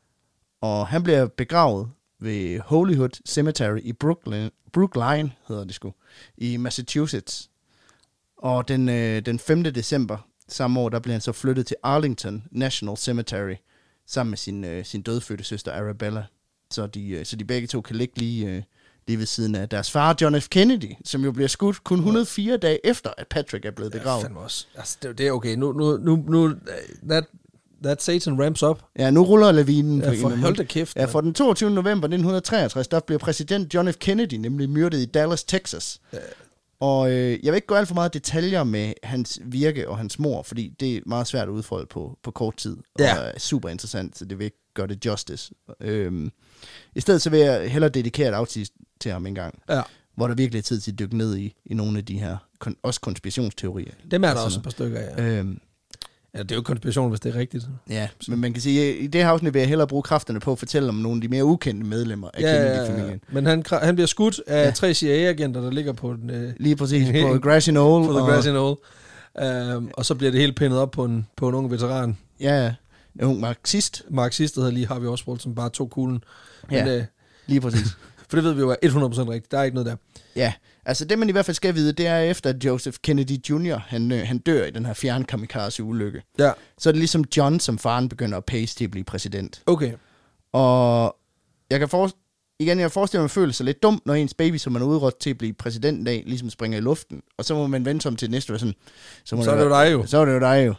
Og han bliver begravet ved Holyhood Cemetery i Brooklyn, Brookline, hedder det sgu, i Massachusetts. Og den, øh, den femte december samme år, der blev han så flyttet til Arlington National Cemetery, sammen med sin, øh, sin dødfødte søster Arabella. Så de, øh, så de begge to kan ligge lige, øh, lige ved siden af deres far, John F. Kennedy, som jo bliver skudt kun et hundrede og fire dage efter, at Patrick er blevet begravet. Ja, også. Altså, det, det er okay. Nu, nu, nu, nu that, that Satan ramps up. Ja, nu ruller lavinen. Ja, for hold da kæft. Ja, for den toogtyvende november nitten treogtres, der bliver præsident John F. Kennedy nemlig myrdet i Dallas, Texas. Ja. Og øh, jeg vil ikke gå alt for meget detaljer med hans virke og hans mor, fordi det er meget svært at udfolde på, på kort tid. Ja. Og er super interessant, så det vil ikke gøre det justice. Øhm, I stedet så vil jeg hellere dedikere et afsnit til ham en gang, ja. hvor der virkelig er tid til at dykke ned i, i nogle af de her, kon- også konspirationsteorier. Dem er der også et par stykker af. Ja. Øhm, ja, det er jo konspiration, hvis det er rigtigt. Ja, men man kan sige, at i det her afsnit vil jeg hellere bruge kræfterne på at fortælle om nogle af de mere ukendte medlemmer af ja, Kennedy-familien. Ja, men han, han bliver skudt af ja. tre C I A-agenter, der ligger på den... Øh, Lige præcis, på Grassy Knoll. På The Grassy Knoll. Um, og så bliver det helt pindet op på en, på en ung veteran. Ja, en ung marxist. Marxist, der hedder lige Harvey Oswald, som bare tog kuglen. Ja, men, øh, lige præcis. For det ved vi jo er hundrede procent rigtigt. Der er ikke noget der. Ja, altså det man i hvert fald skal vide, det er efter at Joseph Kennedy junior, han, øh, han dør i den her fjern kamikaze-ulykke. Ja. Så er det ligesom John, som faren begynder at pace til at blive præsident. Okay. Og jeg kan for, igen, jeg forestiller mig, at man føler sig lidt dum, når ens baby, som man er udrådt til at blive præsident af, ligesom springer i luften. Og så må man vente sig om til næste år sådan. Så, må så det er det jo dig jo. Så er det jo dig jo.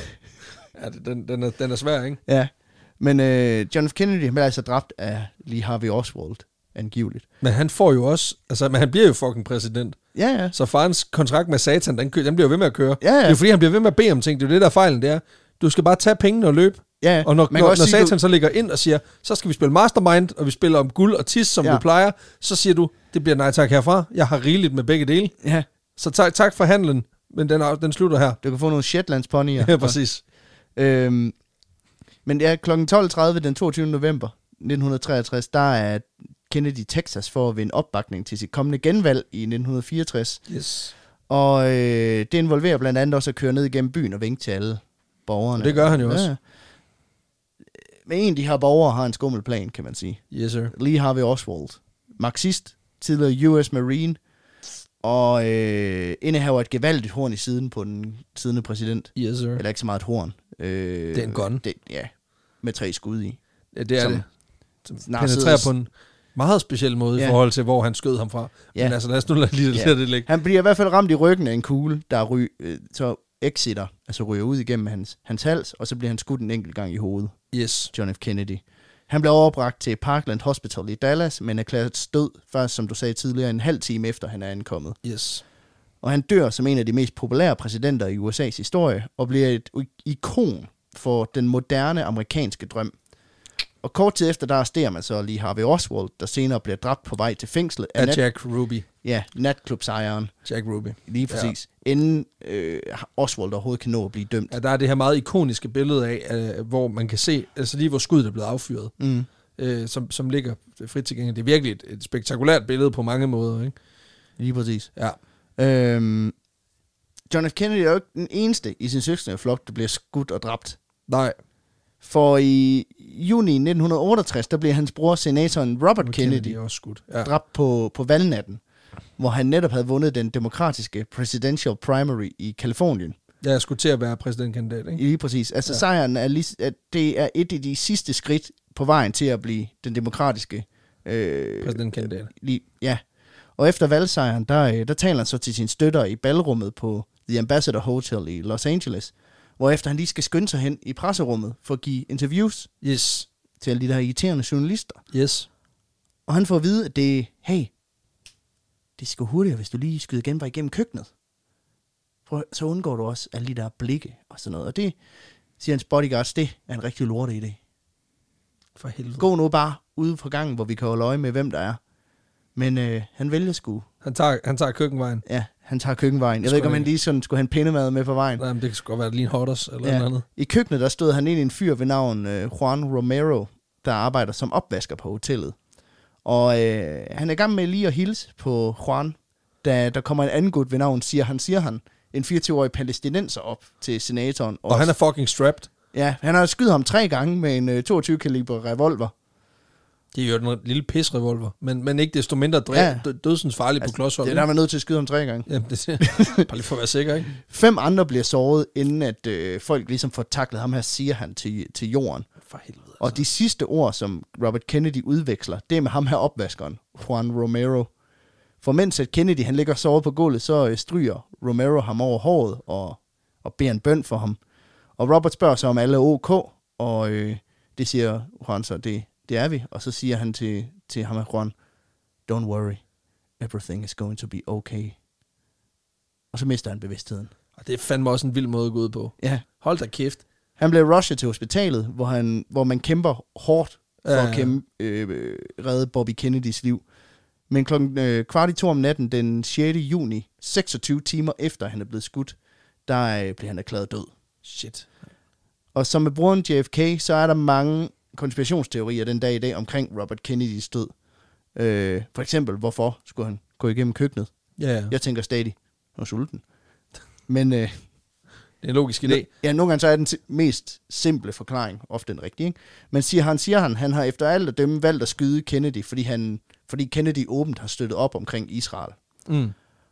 Ja, den, den, er, den er svær, ikke? Ja, men øh, John F. Kennedy, han bliver altså dræbt af Lee Harvey Oswald, angiveligt. Men han får jo også, altså, men han bliver jo fucking præsident. Ja, ja. Så farens kontrakt med satan, den, den bliver jo ved med at køre. Ja, ja. Det er jo fordi, han bliver ved med at bede om ting. Det er jo det, der er fejlen, det er. Du skal bare tage pengene og løbe. Ja, og når, når, når sige, satan du... så ligger ind og siger, så skal vi spille Mastermind, og vi spiller om guld og tis, som ja. du plejer, så siger du, det bliver nej tak herfra. Jeg har rigeligt med begge dele. Ja. Så tak, tak for handlen, men den, den slutter her. Du kan få nogle Shetlands ponyer. Ja, præcis. Øhm, men ja, klokken tolv tredive den toogtyvende november nitten treogtres, der er Kennedy i Texas for at vinde opbakning til sit kommende genvalg i nitten fireogtres. Yes. Og øh, det involverer blandt andet også at køre ned igennem byen og vinke til alle borgerne. Og det gør han jo ja. også. Men en af de her borgere har en skummelplan, kan man sige. Yes, sir. Lee Harvey Oswald. Marxist, tidligere U S Marine, og øh, indehaver et gevaldigt horn i siden på den siddende præsident. Yes, sir. Eller ikke så meget et horn. Øh, det er en gun. Det, ja, med tre skud i. Ja, det er som, det. Som penetrerer på en meget speciel måde ja. i forhold til, hvor han skød ham fra. Ja. Men altså, lad os nu lade lige ja. det ligge. Han bliver i hvert fald ramt i ryggen af en kugle, der ry, øh, så exiter, altså ryger ud igennem hans, hans hals, og så bliver han skudt en enkelt gang i hovedet. Yes. John F. Kennedy. Han blev overbragt til Parkland Hospital i Dallas, men erklæret død først, som du sagde tidligere, en halv time efter han er ankommet. Yes. Og han dør som en af de mest populære præsidenter i U S A's historie, og bliver et ikon for den moderne amerikanske drøm. Og kort tid efter, der arresterer man så lige Harvey Oswald, der senere bliver dræbt på vej til fængslet af nat- Jack Ruby. Ja, natklubsejeren. Jack Ruby. Lige præcis. Ja. Inden øh, Oswald overhovedet kan nå at blive dømt. Ja, der er det her meget ikoniske billede af, øh, hvor man kan se, altså lige hvor skuddet er blevet affyret, mm. øh, som, som ligger frit tilgængeligt. Det er virkelig et, et spektakulært billede på mange måder, ikke? Lige præcis. Ja. Øhm, John F. Kennedy er jo ikke den eneste i sin søskendeflok, der bliver skudt og dræbt. Nej. For i juni nitten otteogtres, der blev hans bror, senatoren Robert Kennedy, Kennedy også skudt. Ja. dræbt på, på valgnatten. hvor han netop havde vundet den demokratiske presidential primary i Kalifornien. Ja, jeg skulle til at være præsidentkandidat, ikke? Lige præcis. Altså ja. sejren er lige, at det er et af de sidste skridt på vejen til at blive den demokratiske øh, præsidentkandidat. Øh, lige, ja. Og efter valgsejren, der, der taler han så til sine støtter i ballrummet på The Ambassador Hotel i Los Angeles, hvorefter han lige skal skynde sig hen i presserummet for at give interviews yes. til alle de der irriterende journalister. Yes. Og han får at vide, at det hey, det skal hurtigere, hvis du lige skyder genvej igennem køkkenet. For så undgår du også alle de der blikke og sådan noget. Og det, siger hans bodyguards, det er en rigtig lorte idé. For helvede. Gå nu bare ude på gangen, hvor vi kan holde øje med, hvem der er. Men øh, han vælger sgu. Han tager, han tager køkkenvejen. Ja, han tager køkkenvejen. Jeg ved ikke, om han lige sådan skulle have en pindemad med på vejen. Nej, men det skulle godt være lige en hotters eller ja. noget andet. I køkkenet, der stod han ind i en fyr ved navn øh, Juan Romero, der arbejder som opvasker på hotellet. Og øh, han er i gang med lige at hilse på Juan, da der kommer en anden gut ved navn, siger han, siger han, en fireogtyve-årig palæstinenser op til senatoren. Og, og han er fucking strapped. Ja, han har skudt ham tre gange med en øh, toogtyve kaliber revolver. Det er jo en lille pisrevolver, men, men ikke desto mindre dræ- ja. dødsens farlig altså, på klodshold. Det er der, man er nødt til at skyde ham tre gange. Jamen, det er bare lige for at være sikker, ikke? Fem andre bliver såret, inden at øh, folk ligesom får taklet ham her, siger han til, til jorden. For helvede. Altså. Og de sidste ord, som Robert Kennedy udveksler, det er med ham her opvaskeren, Juan Romero. For mens at Kennedy han ligger såret på gulvet, så øh, stryger Romero ham over håret og, og beder en bøn for ham. Og Robert spørger sig, om alle er ok, og øh, det siger Juan så, det, det er vi. Og så siger han til, til ham her, Juan, don't worry, everything is going to be okay. Og så mister han bevidstheden. Og det er fandme også en vild måde at gå ud på. Ja. Hold da kæft. Han bliver rushet til hospitalet, hvor, han, hvor man kæmper hårdt for ja, ja. at kæmpe, øh, redde Bobby Kennedys liv. Men klokken øh, kvart i to om natten, den sjette juni, seksogtyve timer efter han er blevet skudt, der øh, bliver han erklæret død. Shit. Og som med broren J F K, så er der mange konspirationsteorier den dag i dag omkring Robert Kennedys død. Øh, for eksempel, hvorfor skulle han gå igennem køkkenet? Ja, ja. Jeg tænker stadig, han er sulten. Men øh, det er en logisk idé. Ja, nogle gange så er den mest simple forklaring ofte den rigtige, ikke? Men siger han, siger han, han har efter alt at dømme valgt at skyde Kennedy, fordi, han, fordi Kennedy åbent har støttet op omkring Israel. Mm.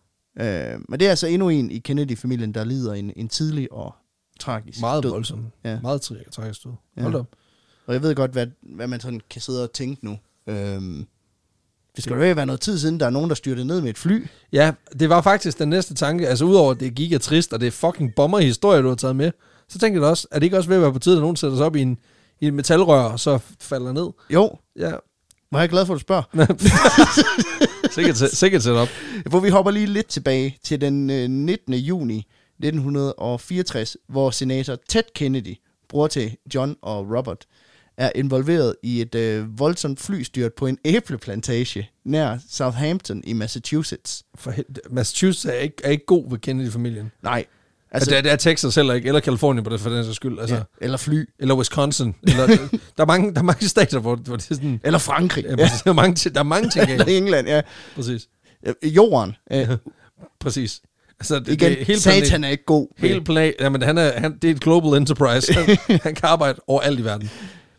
Øh, men det er altså endnu en i Kennedy-familien, der lider en, en tidlig og tragisk Meget død. voldsom. Ja. Meget tragisk, tragisk død. Ja. Hold op. Og jeg ved godt, hvad, hvad man sådan kan sidde og tænke nu. Øhm, det skal jo ikke være noget tid siden, der er nogen, der styrtede ned med et fly. Ja, det var faktisk den næste tanke. Altså udover, at det er gigatrist, og det er fucking bomber-historie, du har taget med, så tænkte jeg også, er det ikke også ved at være på tide, at nogen sætter sig op i en, i en metalrør, og så falder ned? Jo. Ja. Hvor er jeg glad for, at du spørger. sikkert, sikkert sæt op. For vi hopper lige lidt tilbage til den øh, nittende juni nitten fireogtres, hvor senator Ted Kennedy, bror til John og Robert, er involveret i et øh, voldsomt flystyrt på en æbleplantage nær Southampton i Massachusetts. For Massachusetts er ikke, er ikke god ved Kennedy-familien. Nej. Altså, det, er, det er Texas heller ikke, eller Californien på det for den sags skyld. Altså, ja, eller fly. Eller Wisconsin. Eller, der, er mange, der er mange stater, hvor, hvor det er sådan... Eller Frankrig. Ja, ja. Der, er mange, der er mange ting. Eller England, ja. Præcis. Jorden. Ja. Præcis. Altså, det, igen, det, hele satan planet, er ikke god. Hele plan, jamen, han er, han, det er et global enterprise. Han, han kan arbejde overalt i verden.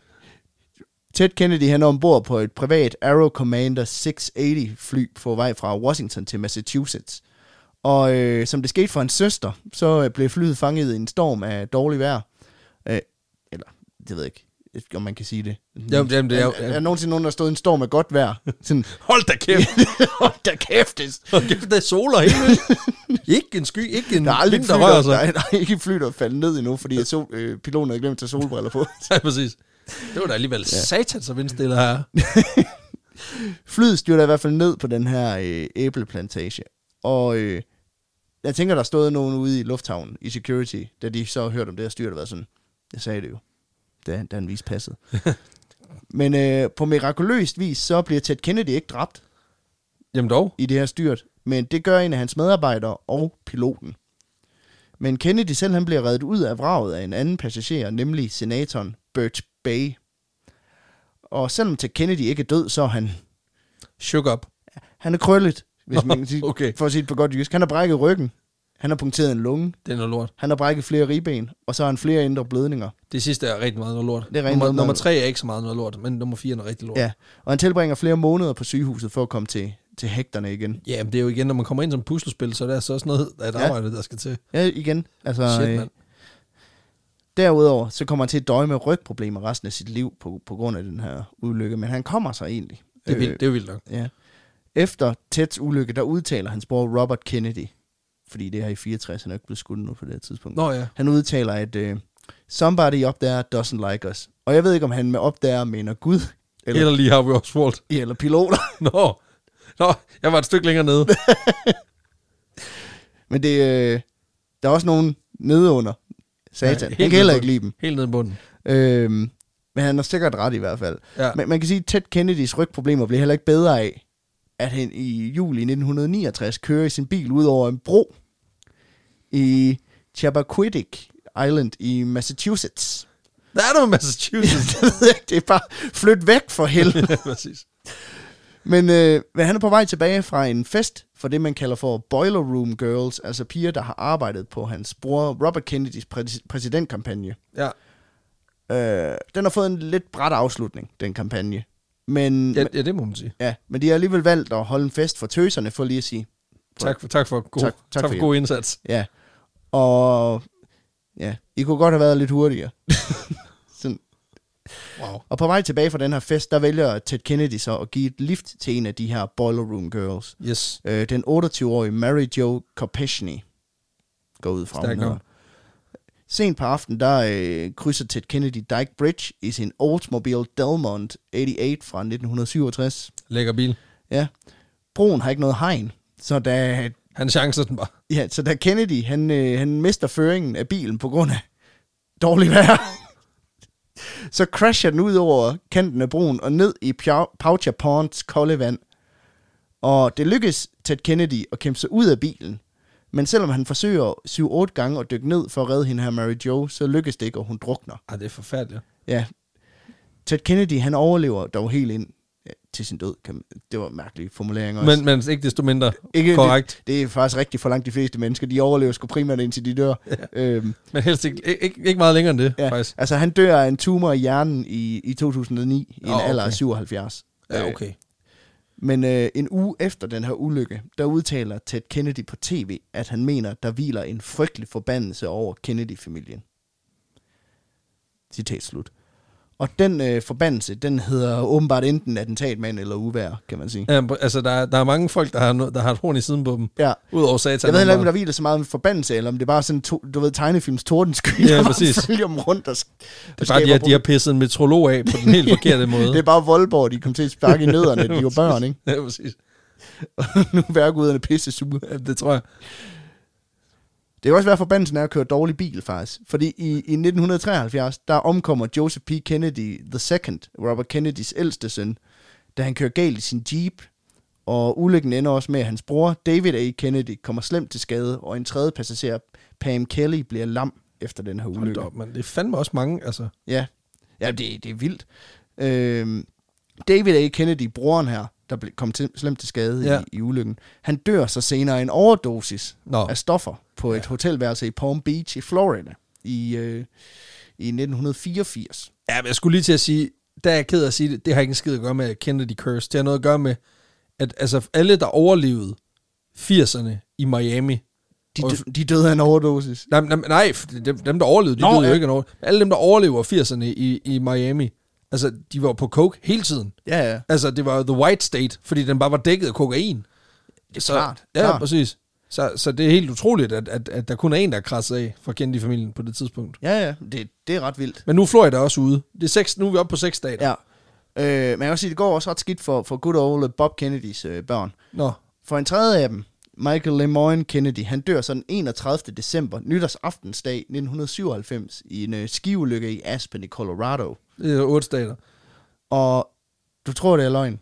Ted Kennedy, han er ombord på et privat Aero Commander seks otte fly på vej fra Washington til Massachusetts. Og øh, som det skete for hans søster, så blev flyet fanget i en storm af dårlig vejr. Øh, eller, det ved jeg ikke, om man kan sige det. Jamen, jamen, det er, er, er, er nogensinde nogen, der stod i en storm af godt vejr? Sådan, hold da kæft! hold da kæft! Det hold kæft, der er soler hele. Ikke en sky, ikke en der er aldrig vind, der rører sig. Der er, der er ikke fly, der er faldet ned endnu, fordi sol, øh, piloten havde glemt at tage solbriller på. Nej, præcis. Det var da alligevel ja. Satan, så vindstiller her. Flyet styrter i hvert fald ned på den her øh, æbleplantage. Og øh, jeg tænker, der stod nogen ude i lufthavnen i security, da de så hørte om det her styrt, og var sådan, jeg sagde det jo, da, da han viste passet. Men øh, på mirakuløst vis, så bliver Ted Kennedy ikke dræbt. Jamen dog. I det her styrt. Men det gør en af hans medarbejdere og piloten. Men Kennedy selv, han bliver reddet ud af vraget af en anden passager, nemlig senatoren Burt Bay. Og selvom Ted Kennedy ikke er død, så er han... Shook up. Han er krøllet, hvis man kan sige, okay. for at sige det på godt jysk. Han har brækket ryggen. Han har punkteret en lunge. Det er noget lort. Han har brækket flere ribben, og så har han flere indre blødninger. Det sidste er rigtig meget noget lort. Det er nummer, noget nummer tre er ikke så meget noget lort, men nummer fire er rigtig lort. Ja, og han tilbringer flere måneder på sygehuset for at komme til, til hægterne igen. Ja, men det er jo igen, når man kommer ind som puslespil, så er der så også noget af et ja. arbejde, der skal til. Ja, igen. Altså, Shit, øh, derudover, så kommer han til at døje med rygproblemer resten af sit liv på, på grund af den her ulykke, men han kommer sig egentlig. Det er vildt, øh, det er vildt nok. Ja. Efter Teds ulykke, der udtaler hans bror Robert Kennedy, fordi det her i fireogtres, han er ikke blevet skudt nu på det her tidspunkt. Nå ja. Han udtaler, at uh, somebody up there doesn't like us. Og jeg ved ikke, om han med up there mener Gud, eller, eller lige Harvey Oswald. Eller piloter. Nå. Nå, jeg var et stykke længere nede. Men det, øh, der er også nogen nede under Satan. Ja, han kan heller ikke lide dem. Helt nede i bunden. Øhm, men han er sikkert ret i hvert fald. Ja. Men man kan sige, at Ted Kennedys rygproblemer bliver heller ikke bedre af, at han i juli nitten niogtres kører i sin bil ud over en bro i Chappaquiddick Island i Massachusetts. Der er noget Massachusetts. Det er bare flyt væk for helvede. Ja, præcis. Men, øh, men han er på vej tilbage fra en fest for det, man kalder for Boiler Room Girls, altså piger, der har arbejdet på hans bror Robert Kennedys præ- præsidentkampagne. Ja. Øh, den har fået en lidt brat afslutning, den kampagne. Men, ja, ja, det må man sige. Ja, men de har alligevel valgt at holde en fest for tøserne, for lige at sige. Tak for, tak for god, tak, tak tak for for god indsats. Ja, og ja, I kunne godt have været lidt hurtigere. Sådan. Wow. Og på vej tilbage fra den her fest, der vælger Ted Kennedy så at give et lift til en af de her Boiler Room Girls. Yes. Øh, den otteogtyve-årige Mary Jo Kopechny går ud fra hun. Sent på aftenen, der øh, krydser Ted Kennedy Dyke Bridge i sin Oldsmobile Delmont otteogtres fra nitten syvogtres. Lækker bil. Ja. Broen har ikke noget hegn, så da... Han chancer den bare. Ja, så da Kennedy, han, øh, han mister føringen af bilen på grund af dårlig vejr, så crasher den ud over kanten af broen og ned i Poucha Ponds kolde vand. Og det lykkes Ted Kennedy at kæmpe sig ud af bilen. Men selvom han forsøger syv otte gange at dykke ned for at redde hende her Mary Jo, så lykkes det ikke, og hun drukner. Ah, det er forfærdeligt. Ja. Ted Kennedy, han overlever dog helt ind ja, til sin død. Kan man, det var mærkelige formuleringer også. Men, men ikke desto mindre ikke, korrekt. Det, det er faktisk rigtigt for langt de fleste mennesker. De overlever sgu primært indtil de dør. Ja. Øhm, men helst ikke, ikke, ikke meget længere end det, ja. faktisk. Altså, han dør af en tumor i hjernen i, i to tusind og ni, i en oh, okay. alder af syvoghalvfjerds. Ja, okay. Men øh, en uge efter den her ulykke, der udtaler Ted Kennedy på tv, at han mener, der hviler en frygtelig forbandelse over Kennedy-familien. Citat slut. Og den øh, forbandelse, den hedder åbenbart enten attentatmand eller uvejr, kan man sige. Ja, altså, der er, der er mange folk, der har, no, der har et horn i siden på dem. Ja. Udover satan. Jeg ved heller ikke, om der hviler så meget med forbandelse, eller om det er bare sådan, to, du ved, tegnefilms tordensky, ja, der præcis. følger dem rundt og, og det er bare, de har, de har pisset en metrolog af på den helt forkerte måde. Det er bare Voldborg, de kom til at sparke i nødderne, de var børn, ikke? Ja, præcis. Og nu er værkuderne pisse sure. Ja, det tror jeg. Det kan også være, forbandelsen er at køre dårlig bil, faktisk. Fordi i, i nitten treoghalvfjerds, der omkommer Joseph P. Kennedy the second, Robert Kennedys ældste søn, da han kører galt i sin Jeep. Og ulykken ender også med, at hans bror, David A. Kennedy, kommer slemt til skade, og en tredje passager, Pam Kelly, bliver lam efter den her ulykke. Hold op, man. Det er fandme også mange, altså. Ja, ja det, det er vildt. Øhm, David A. Kennedy, broren her, der kom til, slemt til skade ja. i, i ulykken, han dør så senere af en overdosis Nå. af stoffer på et ja. hotelværelse i Palm Beach i Florida i, øh, i nitten fireogfirs. Ja, men jeg skulle lige til at sige, der er jeg ked af at sige det, det har ikke en skid at gøre med Kennedy Curse. Det har noget at gøre med, at altså, alle, der overlevede firserne i Miami, de, dø, de døde af en overdosis. Nej, nej, nej dem, dem der overlevede, de Nå, døde ja. jo ikke af en overdosis. Alle dem, der overlever firserne i, i Miami, altså, de var på coke hele tiden. Ja, ja. Altså, det var the white state, fordi den bare var dækket af kokain. Det er så, klart. Ja, klart. præcis. Så, så det er helt utroligt, at, at, at der kun er en, der er krasset af fra Kennedy-familien på det tidspunkt. Ja, ja. Det, det er ret vildt. Men nu er Florida også ude. Det er seks, nu er vi oppe på seks stater. Ja. Øh, men jeg kan også sige, det går også ret skidt for, for good old Bob Kennedys øh, børn. Nå. For en tredje af dem, Michael Lemoyne Kennedy, han dør så den enogtredivte december, nytårsaftensdag nitten syvoghalvfems, i en øh, skiulykke i Aspen i Colorado. Det er otte stater. Og du tror, det er løgn?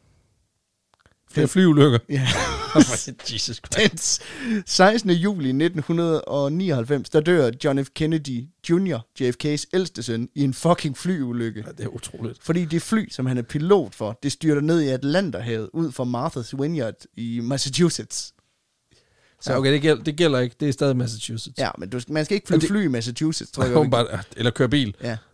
Flere flyulykker. Ja. Jesus Christ. Den sekstende juli nitten nioghalvfems, der dør John F. Kennedy junior, J F K's ældste søn, i en fucking flyulykke. Ja, det er utroligt. Fordi det fly, som han er pilot for, det styrter ned i Atlanterhavet ud for Martha's Vineyard i Massachusetts. Så ja, okay, det gælder, det gælder ikke. Det er stadig Massachusetts. Ja, men du, man skal ikke flyve det, fly i Massachusetts, tror jeg. Bare, eller køre bil. Ja.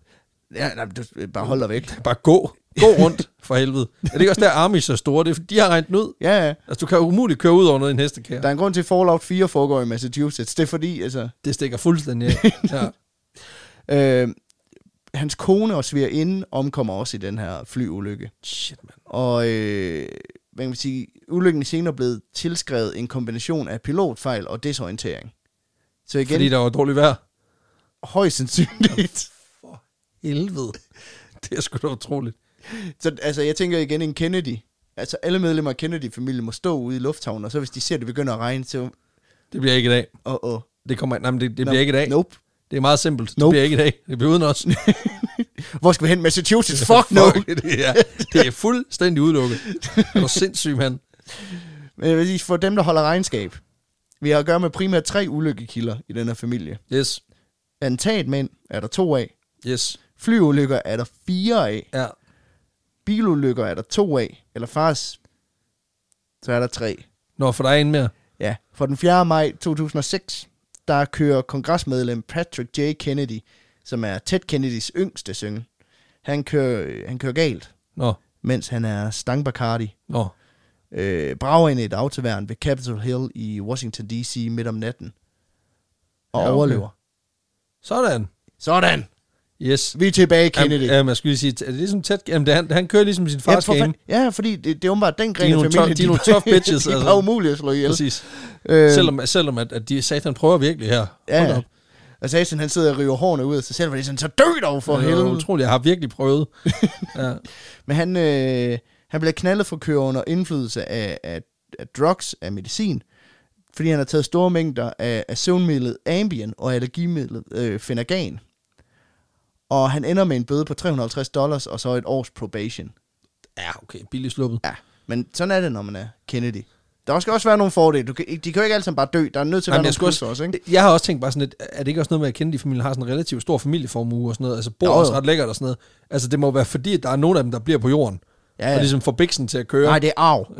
Ja, nej, du, bare hold dig væk. Bare gå. Gå rundt, for helvede. Er det ikke også der, Amish er store? Det er, de har regnet den ud. Ja, ja. Altså, du kan jo umuligt køre ud over noget i en hestekære. Der er en grund til, at Fallout fire foregår i Massachusetts. Det er fordi, altså... Det stikker fuldstændig af. Ja. øh, hans kone og svigerinde omkommer også i den her flyulykke. Shit, man. Og øh, hvad kan man sige, ulykken er senere blevet tilskrevet en kombination af pilotfejl og desorientering. Så igen, fordi der var dårligt vejr? Højst sandsynligt. For helvede. Det er sgu da utroligt. Så altså, jeg tænker igen, en Kennedy. Altså, alle medlemmer af Kennedy-familien må stå ude i lufthavnen, og så hvis de ser, at det begynder at regne, så... Det bliver ikke i dag. Åh, oh, oh. Det, kommer, nej, men det, det no. bliver ikke i dag. Nope. Det er meget simpelt. Nope. Det bliver ikke i dag. Det bliver uden os. Hvor skal vi hen? Massachusetts? Fuck no! det, er, det er fuldstændig udelukket. Er du sindssyg, mand? Men jeg vil sige, for dem, der holder regnskab, vi har at gøre med primært tre ulykkekilder i den her familie. Yes. Attentatmænd er der to af. Yes. Flyulykker er der fire af. Ja. Bilulykker er der to af. Eller faktisk, så er der tre. Nå, for der er en mere. Ja, for den fjerde maj to tusind og seks, der kører kongresmedlem Patrick J. Kennedy, som er Ted Kennedys yngste søn. Han kører, han kører galt, Nå. mens han er stangbacardi. Nå. Øh, brager ind i et autoværn ved Capitol Hill i Washington D C midt om natten. Og ja, okay. overlever. Sådan. Sådan. Yes. Vi er tilbage, Kennedy. Ja, man skulle lige sige, er det ligesom tæt? Jamen, det, han, han kører ligesom sin fars ja, game. Ja, fordi det, det er åbenbart den gren af familien. De er nogle tough bitches. De er bare umulige at slå ihjel. Præcis. Øh, selvom selvom at, at de satan prøver virkelig her. Ja, op. Og satan, han sidder og river hårene ud af sig selv, fordi sådan, så dø dog for helvede. Det er utroligt, jeg har virkelig prøvet. Ja. Men han, øh, han bliver knaldet for at køre under indflydelse af, af, af drugs, af medicin, fordi han har taget store mængder af, af søvnmidlet Ambien og allergimidlet øh, Phenergan. Og han ender med en bøde på tre hundrede og halvtreds dollars og så et års probation. Ja, okay, billigt sluppet. Ja, men sådan er det, når man er Kennedy. Der skal også være nogle fordele. Du kan, de kan jo ikke alle sammen bare dø. Der er nødt til at være nogle plusser også, ikke? Jeg har også tænkt bare sådan lidt, er det ikke også noget med, at Kennedy-familien har sådan en relativt stor familieformue og sådan noget? Altså bor jo, også ret lækkert og sådan noget. Altså det må være fordi, at der er nogen af dem, der bliver på jorden. Ja, ja. Og ligesom får biksen til at køre. Nej, det er arv.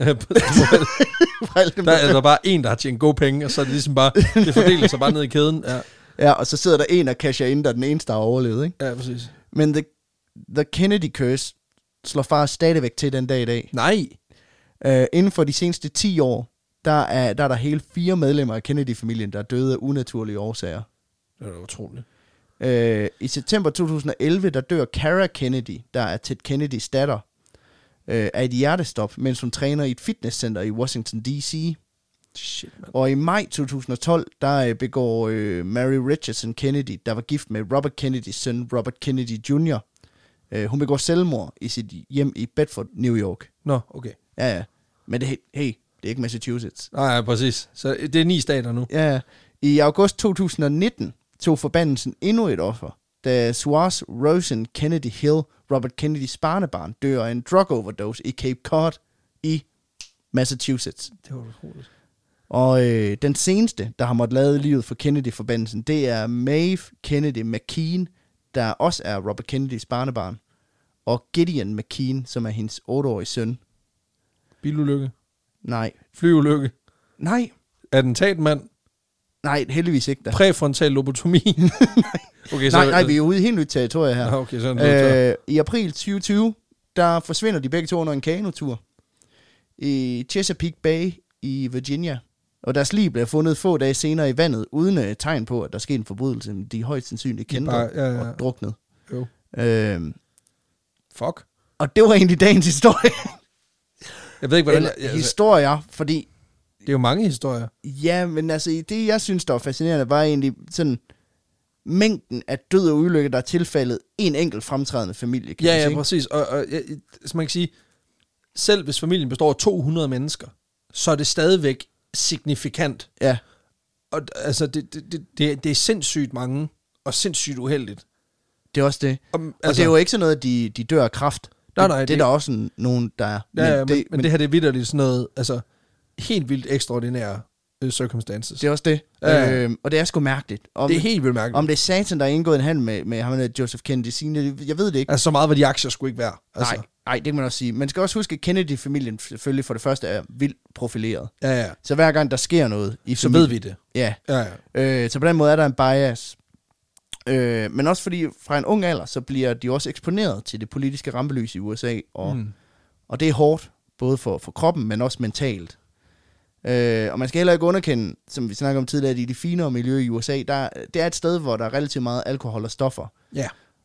Der er der bare en, der har tjent gode penge, og så er det ligesom bare, det fordeler sig bare ned i kæden. Ja. Ja, og så sidder der en og casher ind, der er den eneste, der har overlevet, ikke? Ja, præcis. Men the, the Kennedy curse slår far stadigvæk til den dag i dag. Nej. Uh, inden for de seneste ti år, der er, der er der hele fire medlemmer af Kennedy-familien, der er døde af unaturlige årsager. Det er utroligt. Uh, I september to tusind og elleve, der dør Cara Kennedy, der er Ted Kennedys datter, uh, af et hjertestop, mens hun træner i et fitnesscenter i Washington D C. Shit, man. Og i maj to tusind og tolv, der begår uh, Mary Richardson Kennedy, der var gift med Robert Kennedys søn, Robert Kennedy junior Uh, hun begår selvmord i sit hjem i Bedford, New York. Nå, okay. Ja, ja. Men det, hey, det er ikke Massachusetts. Nej, ja, præcis. Så det er ni stater nu. Ja, i august to tusind og nitten tog forbandelsen endnu et offer, da Suarez Rosen Kennedy Hill, Robert Kennedys barnebarn, dør af en drug overdose i Cape Cod i Massachusetts. Det var utroligt. Og øh, den seneste, der har måttet lade livet for Kennedy-forbandelsen, det er Maeve Kennedy McKean, der også er Robert Kennedys barnebarn, og Gideon McKean, som er hendes otteårige søn. Bilulykke? Nej. Flyulykke? Nej. Attentatmand? Nej, heldigvis ikke da. Præfrontal lobotomi? okay, så, nej, nej, vi er ude i helt nyt territorie her. Okay, sådan øh, I april tyve tyve, der forsvinder de begge to under en kanotur i Chesapeake Bay i Virginia. Og deres lig bliver fundet få dage senere i vandet, uden uh, tegn på, at der skete en forbrydelse. De er højst sandsynligt kendte ja, ja, ja. og druknet. Jo. Øhm, Fuck. Og det var egentlig dagens historie. Jeg ved ikke, hvordan... Eller, altså, historier, fordi... Det er jo mange historier. Ja, men altså, det jeg synes, der var fascinerende, var egentlig sådan mængden af død og ulykke, der er tilfældet en enkelt fremtrædende familie. Kan ja, ja, ja, præcis. Og, og ja, så man kan sige, selv hvis familien består af to hundrede mennesker, så er det stadigvæk signifikant. Ja. Og altså, det, det, det, det, det er sindssygt mange, og sindssygt uheldigt. Det er også det. Og, altså, altså, og det er jo ikke sådan noget, at de, de dør af kræft. Nej, nej. Det, det, det er der også nogen, der er. Ja, ja, men, det, men, men det her, det er vitterligt sådan noget, altså, helt vildt ekstraordinære øh, circumstances. Det er også det. Ja. Øhm, og det er sgu mærkeligt. Om, det er helt vildt mærkeligt. Om det er satan, der er indgået en handel med, med ham med Joseph Kennedy senior, jeg ved det ikke. Altså, så meget var de aktier skulle ikke være. Altså. Nej, nej, det kan man også sige. Man skal også huske, at Kennedy-familien selvfølgelig for det første er vildt profileret. Ja, ja. Så hver gang der sker noget i så familien, ved vi det. Ja. ja, ja. Øh, så på den måde er der en bias. Øh, men også fordi fra en ung alder, så bliver de også eksponeret til det politiske rampelys i U S A, og, mm. og det er hårdt, både for, for kroppen, men også mentalt. Øh, og man skal heller ikke underkende, som vi snakker om tidligere, at i de finere miljøer i U S A, der, det er et sted, hvor der er relativt meget alkohol og stoffer. Ja.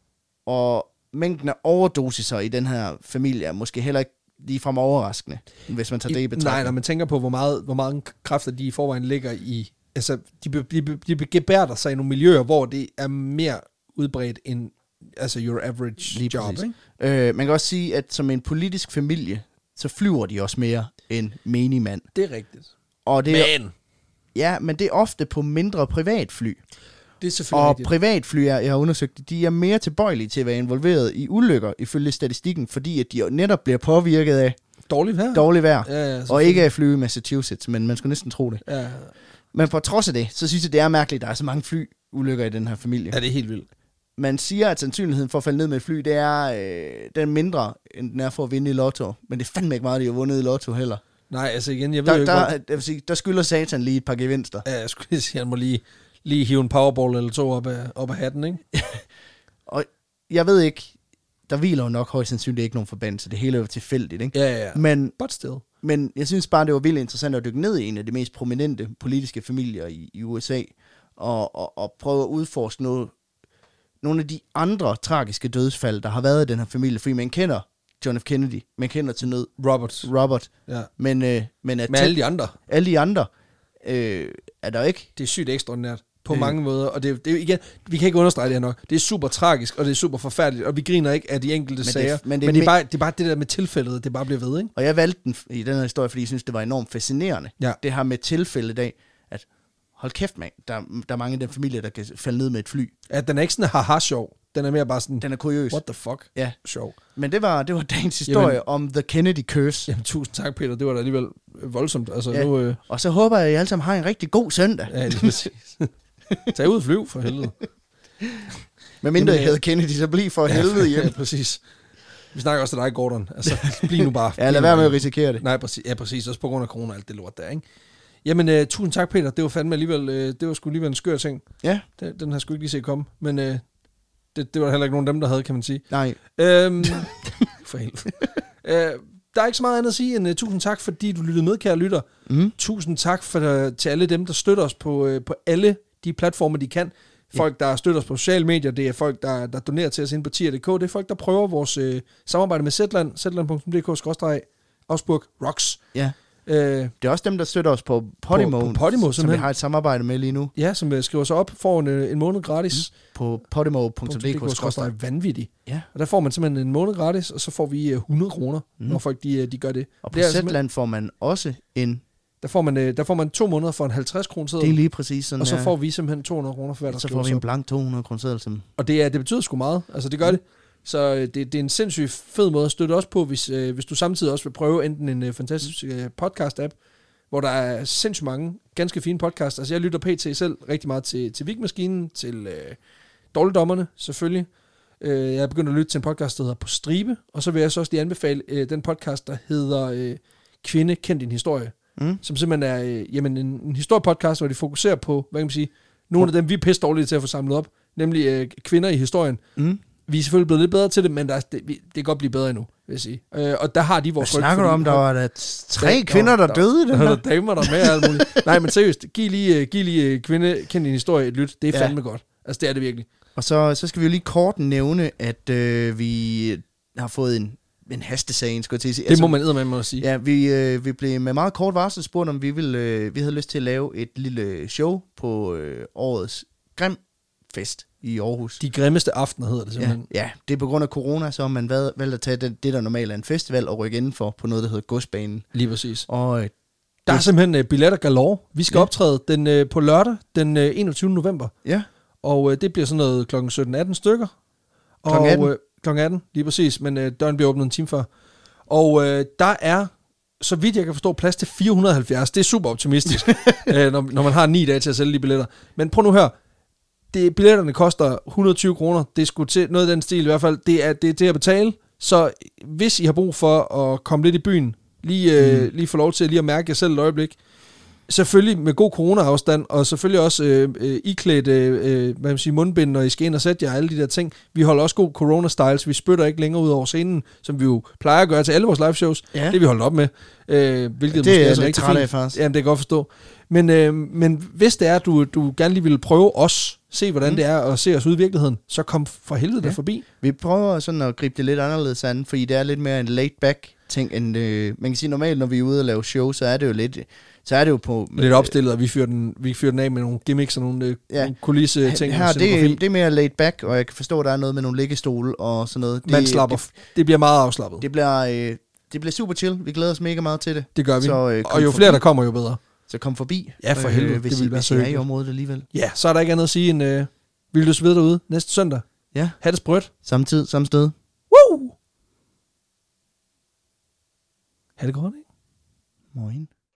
Og mængden af overdosiser i den her familie er måske heller ikke ligefrem overraskende, hvis man tager det i betragtning. Nej, når man tænker på, hvor meget, hvor mange kræfter de i forvejen ligger i. Altså, de, de, de, de gebærder sig i nogle miljøer, hvor det er mere udbredt end altså your average lige job. Ikke? Øh, man kan også sige, at som en politisk familie, så flyver de også mere end menig mand. Det er rigtigt. Og det er, men. Ja, men det er ofte på mindre privatfly. Det er selvfølgelig Og rigtigt. privatfly, jeg har undersøgt, de er mere tilbøjelige til at være involveret i ulykker, ifølge statistikken, fordi at de netop bliver påvirket af dårligt vejr. Dårligt vejr. Ja, ja, og ikke af flyve i Massachusetts, men man skulle næsten tro det. Ja. Men på trods af det, så synes jeg, det er mærkeligt, at der er så mange flyulykker i den her familie. Ja, det er helt vildt. Man siger, at sandsynligheden for at falde ned med et fly, det er, øh, den er mindre, end den er for at vinde i lotto. Men det er fandme ikke meget, de har vundet i lotto heller. Nej, altså igen, jeg ved der, jo ikke, der, hvor... jeg vil sige, der skylder satan lige et par gevinster. Ja, jeg skulle lige sige, han må lige, lige hive en powerball eller to op af, op af hatten, ikke? Og jeg ved ikke, der hviler jo nok højst sandsynligt ikke nogen forbandelse. Det hele er jo tilfældigt, ikke? Ja, ja, ja. Men, But still. Men jeg synes bare, det var vildt interessant at dykke ned i en af de mest prominente politiske familier i, i U S A, og, og, og prøve at udforske noget, nogle af de andre tragiske dødsfald, der har været i den her familie, fordi man kender John F. Kennedy, man kender til nød Robert. Robert, Ja. men, øh, men at med alle de andre. Alle de andre øh, er der ikke. Det er sygt ekstraordinært på øh. mange måder, og det, det er igen, vi kan ikke understrege det her nok. Det er super tragisk, og det er super forfærdeligt, og vi griner ikke af de enkelte men sager, det, men, det, men det, er bare, det er bare det der med tilfældet, det bare bliver ved, ikke? Og jeg valgte den i den her historie, fordi jeg synes, det var enormt fascinerende. Ja. Det her med tilfældet af, at hold kæft, man, der, der er mange af den familie, der kan falde ned med et fly. Ja, den er ikke sådan haha-sjov. Den er mere bare sådan... Den er kuriøs. What the fuck? Ja. Sjov. Men det var, det var dagens historie jamen, om The Kennedy Curse. Jamen, tusind tak, Peter. Det var da alligevel voldsomt. Altså, ja. nu, øh... Og så håber jeg, at I alle sammen har en rigtig god søndag. Ja, lige præcis. Tag ud og flyv, for helvede. Men mindre jeg havde Kennedy, så bliv for ja, helvede hjem. Ja, præcis. Vi snakker også til dig, Gordon. Altså, bliv nu bare. Ja, lad være med at risikere det. Nej, præcis. Ja, præcis. Også på grund af corona og alt det lort der, ikke? Jamen, uh, tusind tak, Peter. Det var fandme alligevel, uh, det var sgu alligevel en skør ting. Ja. Den, den har sgu ikke lige set komme. Men uh, det, det var heller ikke nogen af dem, der havde, kan man sige. Nej. Øhm, for helvede. uh, der er ikke så meget andet at sige end uh, tusind tak, fordi du lyttede med, kære lytter. Mm. Tusind tak for, uh, til alle dem, der støtter os på, uh, på alle de platforme, de kan. Folk, der støtter os på sociale medier, det er folk, der, der donerer til os inde på tier punktum d k. Det er folk, der prøver vores uh, samarbejde med Zetland, zetland punktum d k skråstreg Augsburg Rocks. Ja. Øh, det er også dem, der støtter os på Podimo, på, på Podimo som vi har et samarbejde med lige nu. Ja, som skriver sig op, får en, en måned gratis. Mm. På podimo punktum d k skråstreg vanvittigt. Ja. Og der får man simpelthen en måned gratis, og så får vi hundrede kroner, mm. når folk de, de gør det. Og på det Zetland får man også en... Der får man, der får man to måneder for en halvtreds kroner seddel. Det er lige præcis sådan. Og så får vi simpelthen to hundrede kroner for hver, der så får vi en blank to hundrede kroner seddel. Som... Og det, er, det betyder sgu meget. Altså det gør mm. det. Så det, det er en sindssygt fed måde at støtte os på, hvis, øh, hvis du samtidig også vil prøve enten en øh, fantastisk øh, podcast-app, hvor der er sindssygt mange ganske fine podcasts. Altså jeg lytter pt. Selv rigtig meget til, til Vigmaskinen, til øh, Dårligdommerne selvfølgelig. Øh, jeg er begyndt at lytte til en podcast, der hedder På Stribe, og så vil jeg så også lige anbefale øh, den podcast, der hedder øh, Kvinde, kend din historie. Mm. Som simpelthen er øh, jamen en, en historiepodcast, hvor de fokuserer på, hvad kan man sige, nogle af dem, vi er pisse dårlige til at få samlet op, nemlig øh, kvinder i historien. Mm. Vi er selvfølgelig blevet lidt bedre til det, men der er, det, det kan godt blive bedre endnu, vil jeg sige. Øh, og der har de vores ryg. Hvad snakker du om? Der var der tre der, kvinder, der, der døde i den her? Der er damer, der er med og alt muligt. Nej, men seriøst, giv lige, giv lige kvinde, kend din historie et lyt. Det er ja. fandme godt. Altså, det er det virkelig. Og så, så skal vi jo lige kort nævne, at øh, vi har fået en en hastesag, skulle jeg til at sige. Det altså, må man eddermame sige. Ja, vi, øh, vi blev med meget kort varsel spurgt, om vi ville, øh, vi havde lyst til at lave et lille show på øh, årets Grimfest i Aarhus. De grimmeste aftener hedder det simpelthen. Ja, ja, det er på grund af corona, så har man valgt at tage det, det, der normalt er en festival, og rykke indenfor på noget, der hedder Godsbanen. Lige præcis. Og øh, der er simpelthen uh, billetter galore. Vi skal ja. optræde den, uh, på lørdag, den uh, enogtyvende november. Ja. Og uh, det bliver sådan noget klokken sytten atten stykker. klokken atten? Og, uh, klokken atten, lige præcis, men øh, døren bliver åbnet en time før. Og øh, der er, så vidt jeg kan forstå, plads til fire hundrede og halvfjerds. Det er super optimistisk, øh, når, når man har ni dage til at sælge de billetter. Men prøv nu her. Det, billetterne koster et hundrede og tyve kroner. Det er sgu til noget af den stil i hvert fald. Det er det er til at betale. Så hvis I har brug for at komme lidt i byen, lige, øh, mm. lige få lov til lige at mærke jer selv et øjeblik, selvfølgelig med god corona-afstand, og selvfølgelig også øh, øh, iklædt øh, hvad man siger, mundbind, når I skal ind og sætte jer, alle de der ting. Vi holder også god corona-styles. Vi spytter ikke længere ud over scenen, som vi jo plejer at gøre til alle vores live-shows. Ja. Det er vi holdt op med. Øh, hvilket det måske er er så lidt rigtig træt af, fint. faktisk. Jamen, det kan jeg godt forstå. Men, øh, men hvis det er, at du, du gerne lige vil prøve os, se hvordan mm. det er, og se os ud i virkeligheden, så kom for helvede ja. der forbi. Vi prøver sådan at gribe det lidt anderledes an, fordi det er lidt mere en laid-back ting, end øh, man kan sige normalt, når vi er ude og lave show, så er det jo lidt, så er det jo på... Lidt opstillet, og vi fyrer den, vi fyrer den af med nogle gimmicks og nogle, øh, ja. nogle kulisse-ting. Her, det, det er mere laid-back, og jeg kan forstå, at der er noget med nogle liggestole og sådan noget. Det, Man slapper. Det, det bliver meget afslappet. Det bliver, øh, det bliver super chill. Vi glæder os mega meget til det. Det gør vi. Så, øh, og jo flere, der kommer, jo bedre. Så kom forbi. Ja, for helvede. Øh, hvis det vil I, være hvis I er i området alligevel. Ja, så er der ikke andet at sige end, øh, vi lyttes ved derude næste søndag. Ja. Ha' det sprødt. Samme tid, samme sted. Woo! Ha' det godt, ikke? Moin.